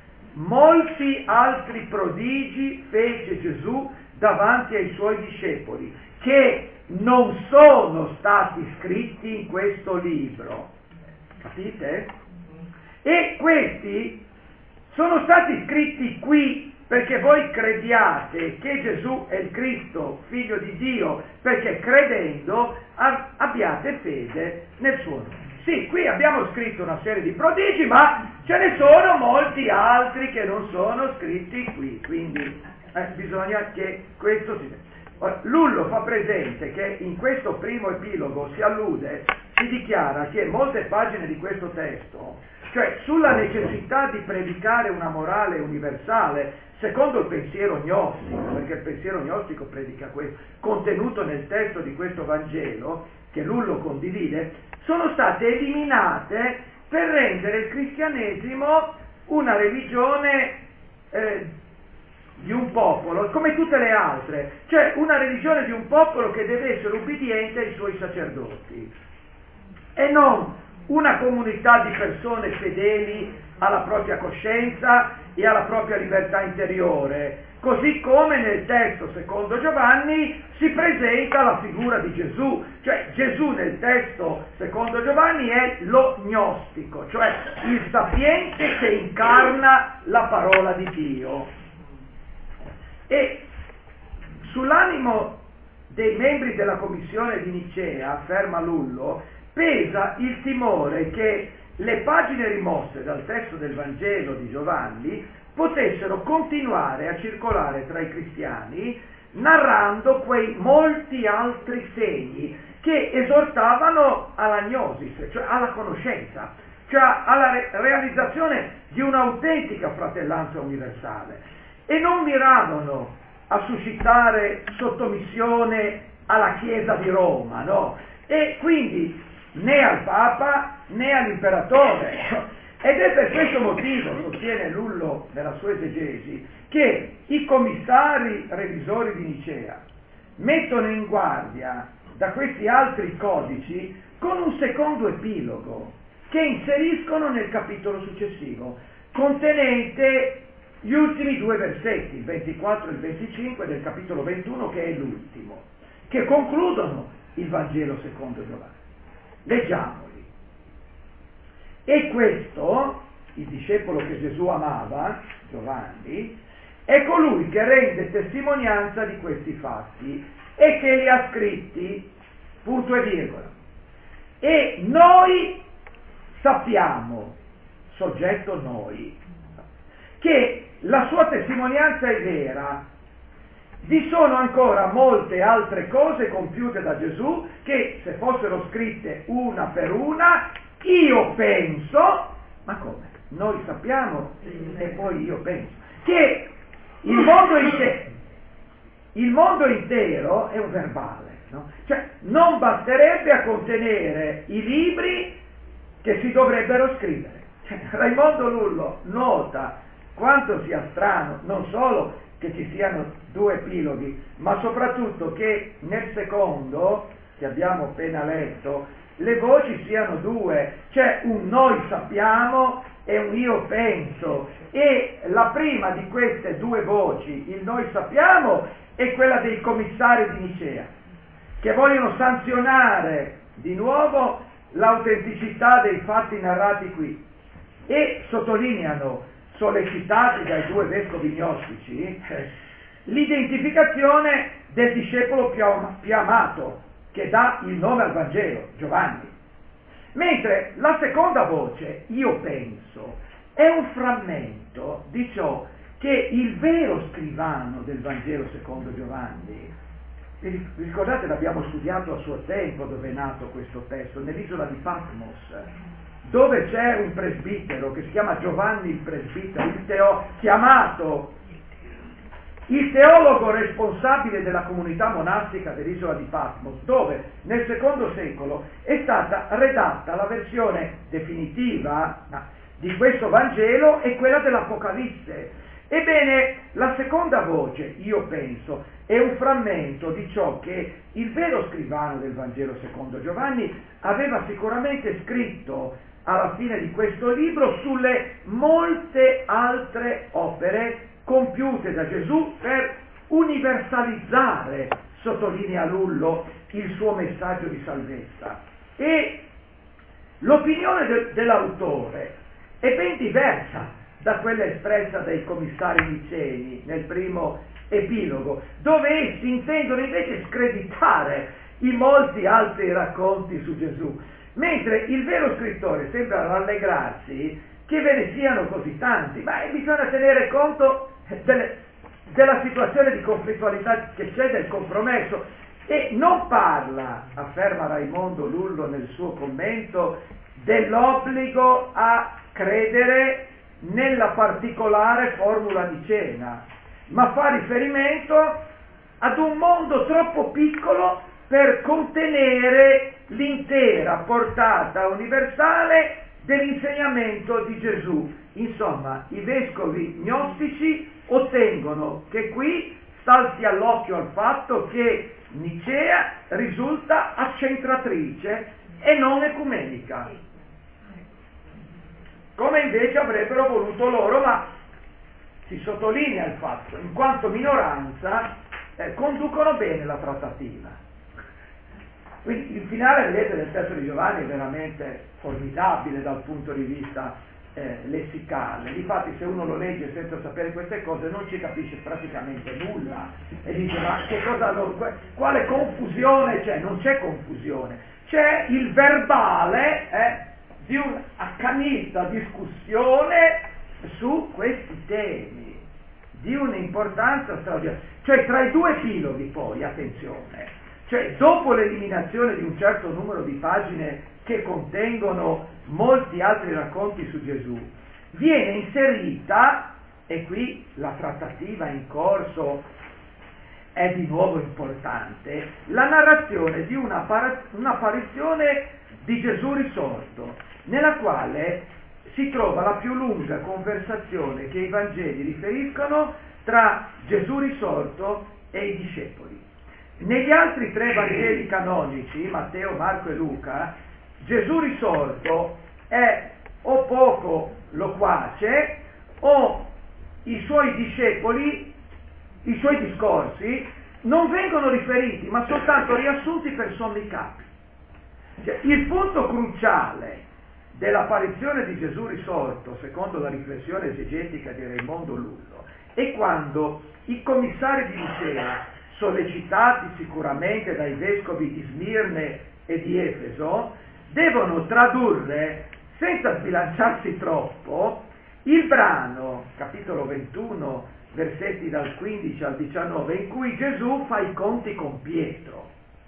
Speaker 1: Molti altri prodigi fece Gesù davanti ai suoi discepoli, che non sono stati scritti in questo libro. Capite? E questi sono stati scritti qui perché voi crediate che Gesù è il Cristo, figlio di Dio, perché credendo abbiate fede nel suo nome. Sì, qui abbiamo scritto una serie di prodigi, ma ce ne sono molti altri che non sono scritti qui, quindi bisogna che questo si... Lullo fa presente che in questo primo epilogo si dichiara che molte pagine di questo testo, cioè sulla necessità di predicare una morale universale secondo il pensiero gnostico, perché il pensiero gnostico predica questo, contenuto nel testo di questo Vangelo, che Lullo condivide, sono state eliminate per rendere il cristianesimo una religione di un popolo, come tutte le altre, cioè una religione di un popolo che deve essere ubbidiente ai suoi sacerdoti, e non una comunità di persone fedeli alla propria coscienza e alla propria libertà interiore, così come nel testo secondo Giovanni si presenta la figura di Gesù, cioè Gesù nel testo secondo Giovanni è lo gnostico, cioè il sapiente che incarna la parola di Dio. E sull'animo dei membri della commissione di Nicea, afferma Lullo, pesa il timore che le pagine rimosse dal testo del Vangelo di Giovanni potessero continuare a circolare tra i cristiani narrando quei molti altri segni che esortavano alla gnosis, cioè alla conoscenza, cioè alla realizzazione di un'autentica fratellanza universale, e non miravano a suscitare sottomissione alla Chiesa di Roma, no? E quindi né al Papa né all'imperatore. Ed è per questo motivo, sostiene Lullo nella sua esegesi, che i commissari revisori di Nicea mettono in guardia da questi altri codici con un secondo epilogo che inseriscono nel capitolo successivo, contenente gli ultimi due versetti, il 24 e il 25 del capitolo 21, che è l'ultimo, che concludono il Vangelo secondo Giovanni. Leggiamoli. E questo, il discepolo che Gesù amava, Giovanni, è colui che rende testimonianza di questi fatti e che li ha scritti, punto e virgola. E noi sappiamo, soggetto noi, che la sua testimonianza è vera. Vi sono ancora molte altre cose compiute da Gesù che, se fossero scritte una per una, io penso, ma come? Noi sappiamo e poi io penso, che il mondo intero è un verbale, no? Cioè non basterebbe a contenere i libri che si dovrebbero scrivere. Raimondo Lullo nota quanto sia strano non solo che ci siano due epiloghi, ma soprattutto che nel secondo, che abbiamo appena letto, le voci siano due, c'è un noi sappiamo e un io penso, e la prima di queste due voci, il noi sappiamo, è quella dei commissari di Nicea, che vogliono sanzionare di nuovo l'autenticità dei fatti narrati qui, e sottolineano, sollecitati dai due vescovi gnostici, l'identificazione del discepolo più amato, che dà il nome al Vangelo, Giovanni. Mentre la seconda voce, io penso, è un frammento di ciò che il vero scrivano del Vangelo secondo Giovanni, vi ricordate, l'abbiamo studiato a suo tempo dove è nato questo testo, nell'isola di Patmos, dove c'è un presbitero che si chiama Giovanni il presbitero, chiamato il teologo responsabile della comunità monastica dell'isola di Patmos, dove nel secondo secolo è stata redatta la versione definitiva di questo Vangelo e quella dell'Apocalisse. Ebbene, la seconda voce, io penso, è un frammento di ciò che il vero scrivano del Vangelo secondo Giovanni aveva sicuramente scritto alla fine di questo libro sulle molte altre opere compiute da Gesù per universalizzare, sottolinea Lullo, il suo messaggio di salvezza. E l'opinione dell'autore è ben diversa da quella espressa dai commissari niceni nel primo epilogo, dove essi intendono invece screditare i molti altri racconti su Gesù, mentre il vero scrittore sembra rallegrarsi che ve ne siano così tanti, ma bisogna tenere conto della situazione di conflittualità che c'è, del compromesso, e non parla, afferma Raimondo Lullo nel suo commento, dell'obbligo a credere nella particolare formula nicena, ma fa riferimento ad un mondo troppo piccolo per contenere l'intera portata universale dell'insegnamento di Gesù. Insomma, i vescovi gnostici ottengono che qui salti all'occhio al fatto che Nicea risulta accentratrice e non ecumenica, come invece avrebbero voluto loro, ma si sottolinea il fatto, in quanto minoranza, conducono bene la trattativa. Quindi il finale, vedete, del testo di Giovanni è veramente formidabile dal punto di vista lessicale. Infatti, se uno lo legge senza sapere queste cose non ci capisce praticamente nulla e dice: ma che cosa, quale confusione c'è? Non c'è confusione, c'è il verbale di un'accanita discussione su questi temi di un'importanza straordinaria. Cioè, tra i due epiloghi, poi, attenzione, cioè dopo l'eliminazione di un certo numero di pagine che contengono molti altri racconti su Gesù, viene inserita, e qui la trattativa in corso è di nuovo importante, la narrazione di un'apparizione di Gesù risorto, nella quale si trova la più lunga conversazione che i Vangeli riferiscono tra Gesù risorto e i discepoli. Negli altri tre Vangeli canonici, Matteo, Marco e Luca, Gesù risorto è o poco loquace o i suoi discepoli, i suoi discorsi non vengono riferiti ma soltanto riassunti per sommi capi. Cioè, il punto cruciale dell'apparizione di Gesù risorto, secondo la riflessione esegetica di Raimondo Lullo, è quando i commissari di Nicea, sollecitati sicuramente dai vescovi di Smirne e di Efeso, devono tradurre, senza sbilanciarsi troppo, il brano, capitolo 21, versetti dal 15 al 19, in cui Gesù fa i conti con Pietro.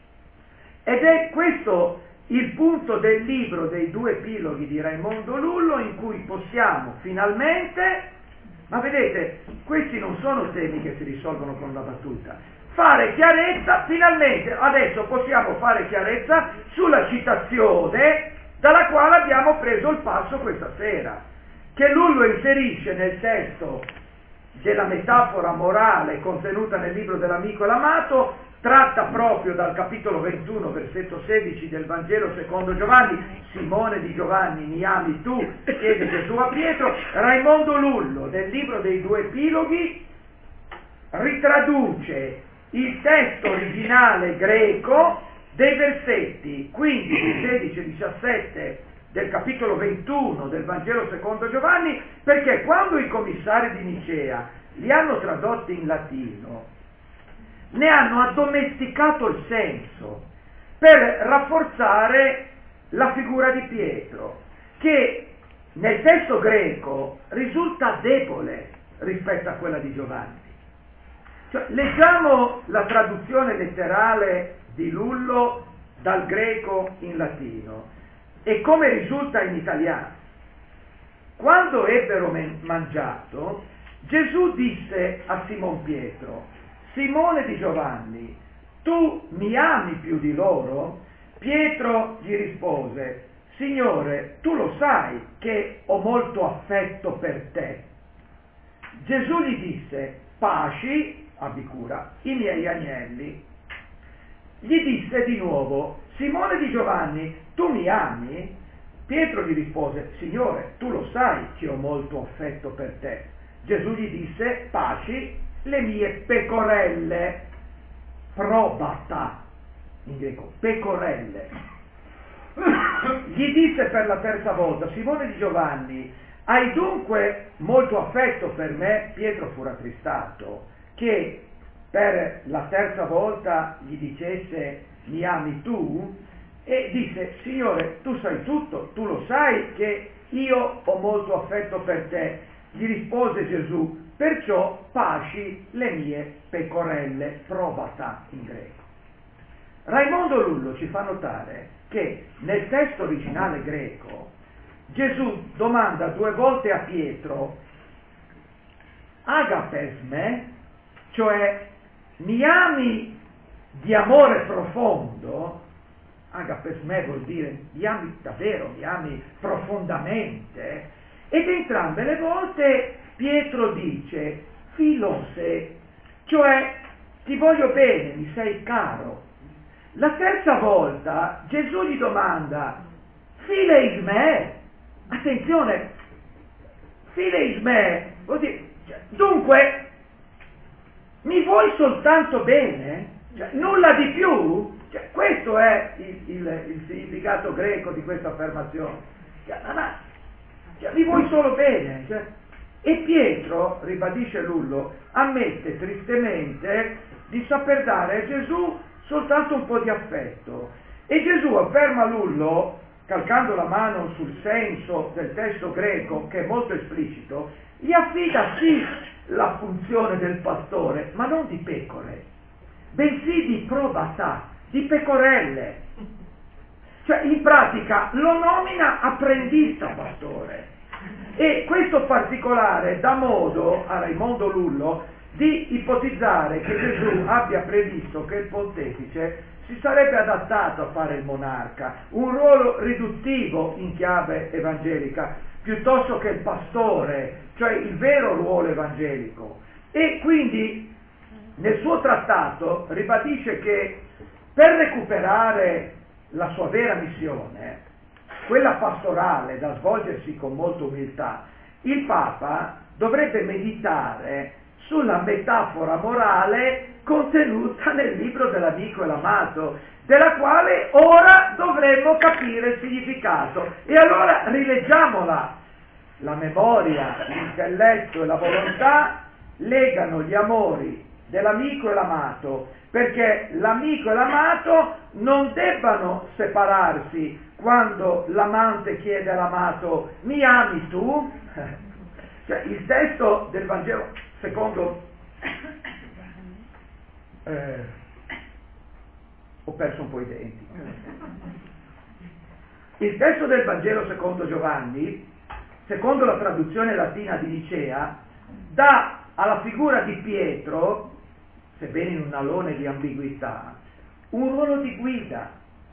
Speaker 1: Ed è questo il punto del libro dei due epiloghi di Raimondo Lullo, in cui possiamo finalmente, ma vedete, questi non sono temi che si risolvono con la battuta, fare chiarezza, finalmente adesso possiamo fare chiarezza sulla citazione dalla quale abbiamo preso il passo questa sera, che Lullo inserisce nel testo della metafora morale contenuta nel libro dell'Amico e l'Amato, tratta proprio dal capitolo 21, versetto 16 del Vangelo secondo Giovanni. Simone di Giovanni, mi ami tu? Chiede Gesù a Pietro. Raimondo Lullo, nel libro dei due epiloghi, ritraduce il testo originale greco dei versetti 15, 16 e 17 del capitolo 21 del Vangelo secondo Giovanni, perché quando i commissari di Nicea li hanno tradotti in latino, ne hanno addomesticato il senso per rafforzare la figura di Pietro, che nel testo greco risulta debole rispetto a quella di Giovanni. Cioè, leggiamo la traduzione letterale di Lullo dal greco in latino e come risulta in italiano. Quando ebbero mangiato, Gesù disse a Simon Pietro: Simone di Giovanni, tu mi ami più di loro? Pietro gli rispose: Signore, tu lo sai che ho molto affetto per te. Gesù gli disse: pasci, abbi cura, i miei agnelli. Gli disse di nuovo: Simone di Giovanni, tu mi ami? Pietro gli rispose: Signore, tu lo sai che ho molto affetto per te. Gesù gli disse: pasci le mie pecorelle, probata, in greco, pecorelle. Gli disse per la terza volta: Simone di Giovanni, hai dunque molto affetto per me? Pietro fu rattristato che per la terza volta gli dicesse: mi ami tu? E disse: Signore, tu sai tutto, tu lo sai che io ho molto affetto per te. gli rispose Gesù, perciò pasci le mie pecorelle, probata in greco. Raimondo Lullo ci fa notare che nel testo originale greco Gesù domanda 2 volte a Pietro, agapes me, cioè mi ami di amore profondo. Agapes me vuol dire mi ami davvero, mi ami profondamente, ed entrambe le volte Pietro dice filose, cioè ti voglio bene, mi sei caro. La terza volta Gesù gli domanda fileis me, attenzione, fileis me, vuol dire, dunque mi vuoi soltanto bene? Cioè, nulla di più? Cioè, questo è il significato greco di questa affermazione. Mi vuoi solo bene? Cioè, e Pietro, ribadisce Lullo, ammette tristemente di saper dare a Gesù soltanto un po' di affetto. E Gesù, afferma Lullo, calcando la mano sul senso del testo greco, che è molto esplicito, gli affida sì la funzione del pastore, ma non di pecore, bensì di probata, di pecorelle. Cioè, in pratica lo nomina apprendista pastore. E questo particolare dà modo a Raimondo Lullo di ipotizzare che Gesù abbia previsto che il pontefice si sarebbe adattato a fare il monarca, un ruolo riduttivo in chiave evangelica, piuttosto che il pastore, cioè il vero ruolo evangelico. E quindi nel suo trattato ribadisce che per recuperare la sua vera missione, quella pastorale da svolgersi con molta umiltà, il Papa dovrebbe meditare sulla metafora morale contenuta nel libro dell'Amico e l'Amato, della quale ora dovremmo capire il significato. E allora rileggiamola. La memoria, l'intelletto e la volontà legano gli amori dell'amico e l'amato, perché l'amico e l'amato non debbano separarsi quando l'amante chiede all'amato mi ami tu? Cioè, il testo del Vangelo secondo ho perso un po' i denti. Il testo del Vangelo secondo Giovanni, secondo la traduzione latina di Nicea, dà alla figura di Pietro, sebbene in un alone di ambiguità, un ruolo di guida,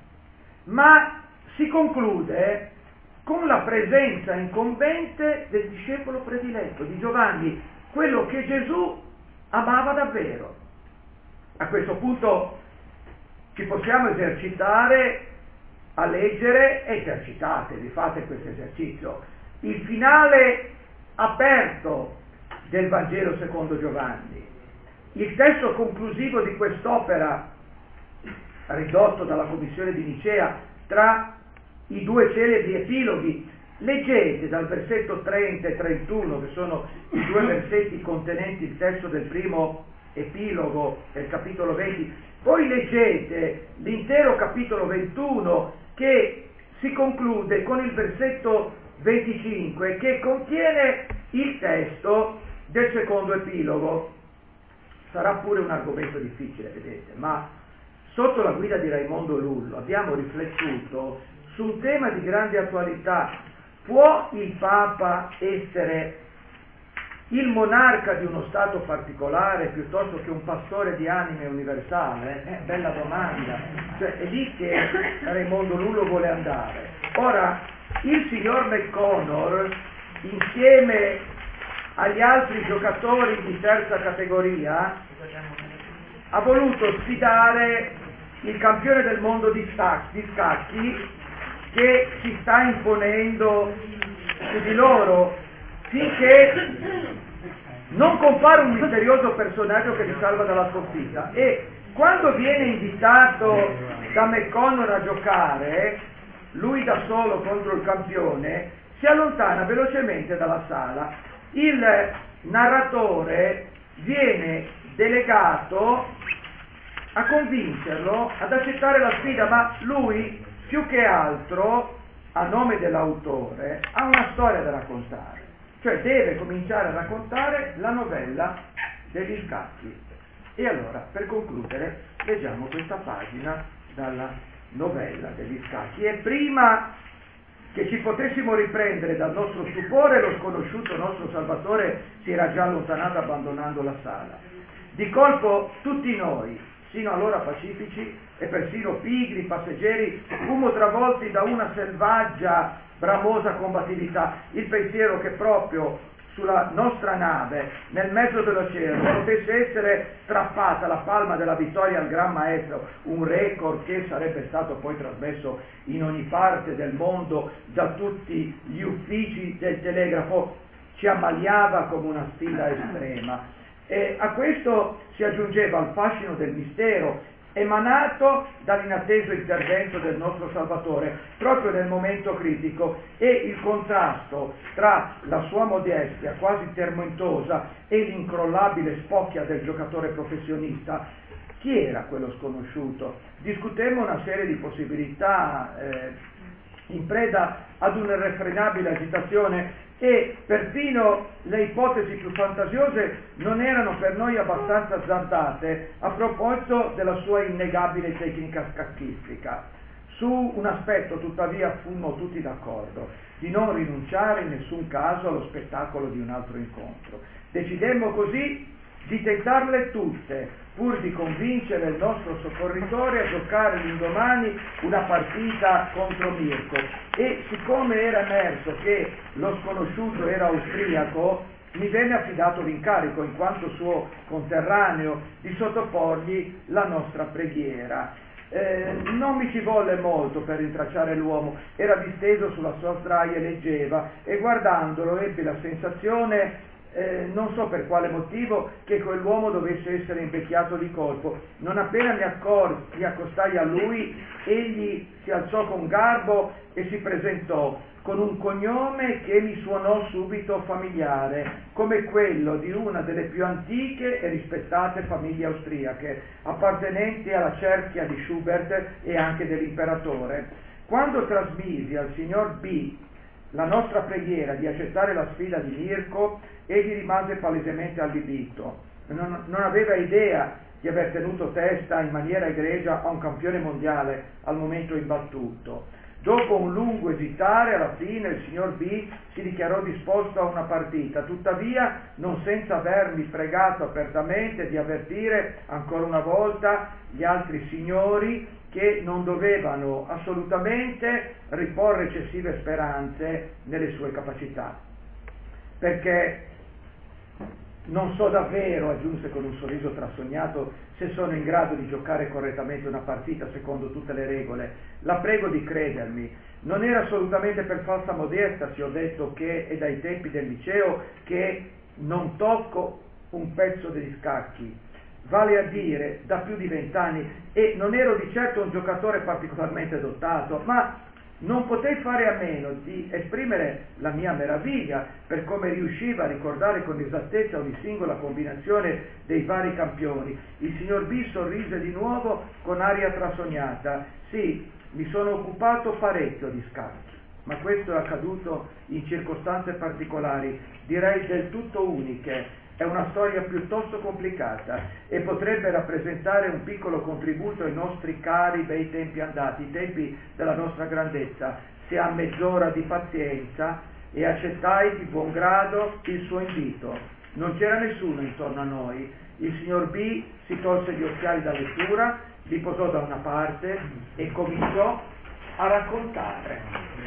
Speaker 1: ma si conclude con la presenza incombente del discepolo prediletto, di Giovanni, quello che Gesù amava davvero. A questo punto ci possiamo esercitare a leggere, esercitatevi, fate questo esercizio, il finale aperto del Vangelo secondo Giovanni, il testo conclusivo di quest'opera, ridotto dalla Commissione di Nicea tra i 2 celebri epiloghi. Leggete dal versetto 30 e 31, che sono i 2 versetti contenenti il testo del primo epilogo del capitolo 20, poi leggete l'intero capitolo 21 che si conclude con il versetto 25, che contiene il testo del secondo epilogo. Sarà pure un argomento difficile, vedete, ma sotto la guida di Raimondo Lullo abbiamo riflettuto su un tema di grande attualità. Può il Papa essere il monarca di uno Stato particolare piuttosto che un pastore di anime universale? Bella domanda. Cioè, è lì che Raimondo Lullo vuole andare. Ora, il signor McConnor, insieme agli altri giocatori di terza categoria, ha voluto sfidare il campione del mondo di scacchi che si sta imponendo su di loro finché non compare un misterioso personaggio che li salva dalla sconfitta. E quando viene invitato da McConnor a giocare, lui da solo contro il campione, si allontana velocemente dalla sala. Il narratore viene delegato a convincerlo ad accettare la sfida, ma lui più che altro, a nome dell'autore, ha una storia da raccontare. cioè deve cominciare a raccontare la novella degli scacchi. E allora, per concludere, leggiamo questa pagina dalla novella degli scacchi. E prima che ci potessimo riprendere dal nostro stupore, lo sconosciuto nostro Salvatore si era già allontanato abbandonando la sala. Di colpo tutti noi, sino allora pacifici e persino pigri passeggeri, fummo travolti da una selvaggia, bramosa combattività. Il pensiero che proprio sulla nostra nave, nel mezzo dell'oceano, potesse essere strappata la palma della vittoria al Gran Maestro, un record che sarebbe stato poi trasmesso in ogni parte del mondo da tutti gli uffici del telegrafo, ci ammaliava come una sfida estrema. E a questo si aggiungeva il fascino del mistero emanato dall'inatteso intervento del nostro Salvatore proprio nel momento critico, e il contrasto tra la sua modestia quasi tormentosa e l'incrollabile spocchia del giocatore professionista. Chi era quello sconosciuto? Discutemmo una serie di possibilità in preda ad un'irrefrenabile agitazione, e perfino le ipotesi più fantasiose non erano per noi abbastanza azzardate a proposito della sua innegabile tecnica scacchistica. Su un aspetto tuttavia fummo tutti d'accordo: di non rinunciare in nessun caso allo spettacolo di un altro incontro. Decidemmo così di tentarle tutte, pur di convincere il nostro soccorritore a giocare l'indomani una partita contro Mirko. E siccome era emerso che lo sconosciuto era austriaco, mi venne affidato l'incarico, in quanto suo conterraneo, di sottoporgli la nostra preghiera. Non mi ci volle molto per rintracciare l'uomo, era disteso sulla sua sdraia e leggeva, e guardandolo ebbi la sensazione, non so per quale motivo, che quell'uomo dovesse essere invecchiato di colpo. Non appena mi accostai a lui, egli si alzò con garbo e si presentò con un cognome che mi suonò subito familiare, come quello di una delle più antiche e rispettate famiglie austriache, appartenenti alla cerchia di Schubert e anche dell'imperatore. Quando trasmisi al signor B la nostra preghiera di accettare la sfida di Mirko, egli rimase palesemente allibito. Non aveva idea di aver tenuto testa in maniera egregia a un campione mondiale al momento imbattuto. Dopo un lungo esitare, alla fine il signor B si dichiarò disposto a una partita, tuttavia non senza avermi pregato apertamente di avvertire ancora una volta gli altri signori che non dovevano assolutamente riporre eccessive speranze nelle sue capacità, perché non so davvero, aggiunse con un sorriso trasognato, se sono in grado di giocare correttamente una partita secondo tutte le regole. La prego di credermi. Non era assolutamente per falsa modestia se ho detto che è dai tempi del liceo che non tocco un pezzo degli scacchi, vale a dire da più di 20 anni, e non ero di certo un giocatore particolarmente dotato, ma non potei fare a meno di esprimere la mia meraviglia per come riusciva a ricordare con esattezza ogni singola combinazione dei vari campioni. Il signor B sorrise di nuovo con aria trasognata. Sì, mi sono occupato parecchio di scacchi, ma questo è accaduto in circostanze particolari, direi del tutto uniche. È una storia piuttosto complicata e potrebbe rappresentare un piccolo contributo ai nostri cari bei tempi andati, i tempi della nostra grandezza, se ha mezz'ora di pazienza. E accettai di buon grado il suo invito. Non c'era nessuno intorno a noi. Il signor B si tolse gli occhiali da lettura, li posò da una parte e cominciò a raccontare.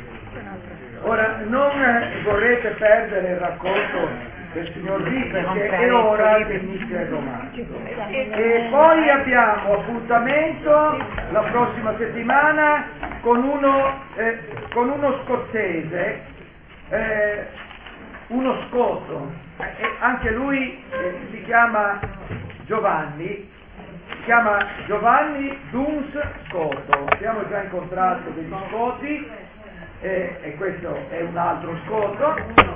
Speaker 1: Ora, non vorrete perdere il racconto del signor B, perché è ora che inizia il romanzo. E poi abbiamo appuntamento la prossima settimana con uno scozzese, uno scoto, anche lui si chiama Giovanni Duns Scoto. Abbiamo già incontrato degli scoti e questo è un altro scoto.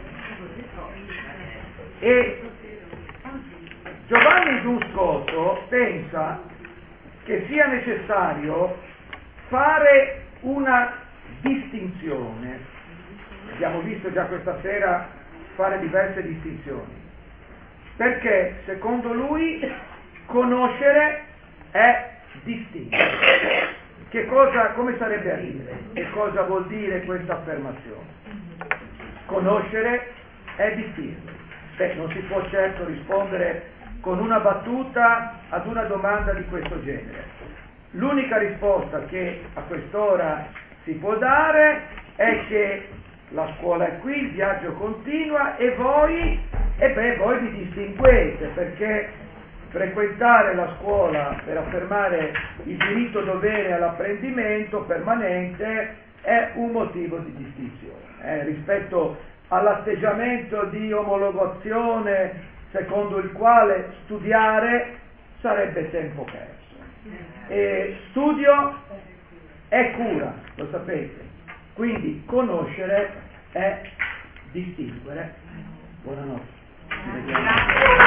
Speaker 1: E Giovanni Duns Scoto pensa che sia necessario fare una distinzione. Abbiamo visto già questa sera fare diverse distinzioni, perché secondo lui conoscere è distinguere. Come sarebbe a dire? Che cosa vuol dire questa affermazione? Conoscere è distinguere. Non si può certo rispondere con una battuta ad una domanda di questo genere. L'unica risposta che a quest'ora si può dare è che la scuola è qui, il viaggio continua e voi vi distinguete, perché frequentare la scuola per affermare il diritto dovere all'apprendimento permanente è un motivo di distinzione rispetto all'atteggiamento di omologazione secondo il quale studiare sarebbe tempo perso. E studio è cura, lo sapete, quindi conoscere è distinguere. Buonanotte.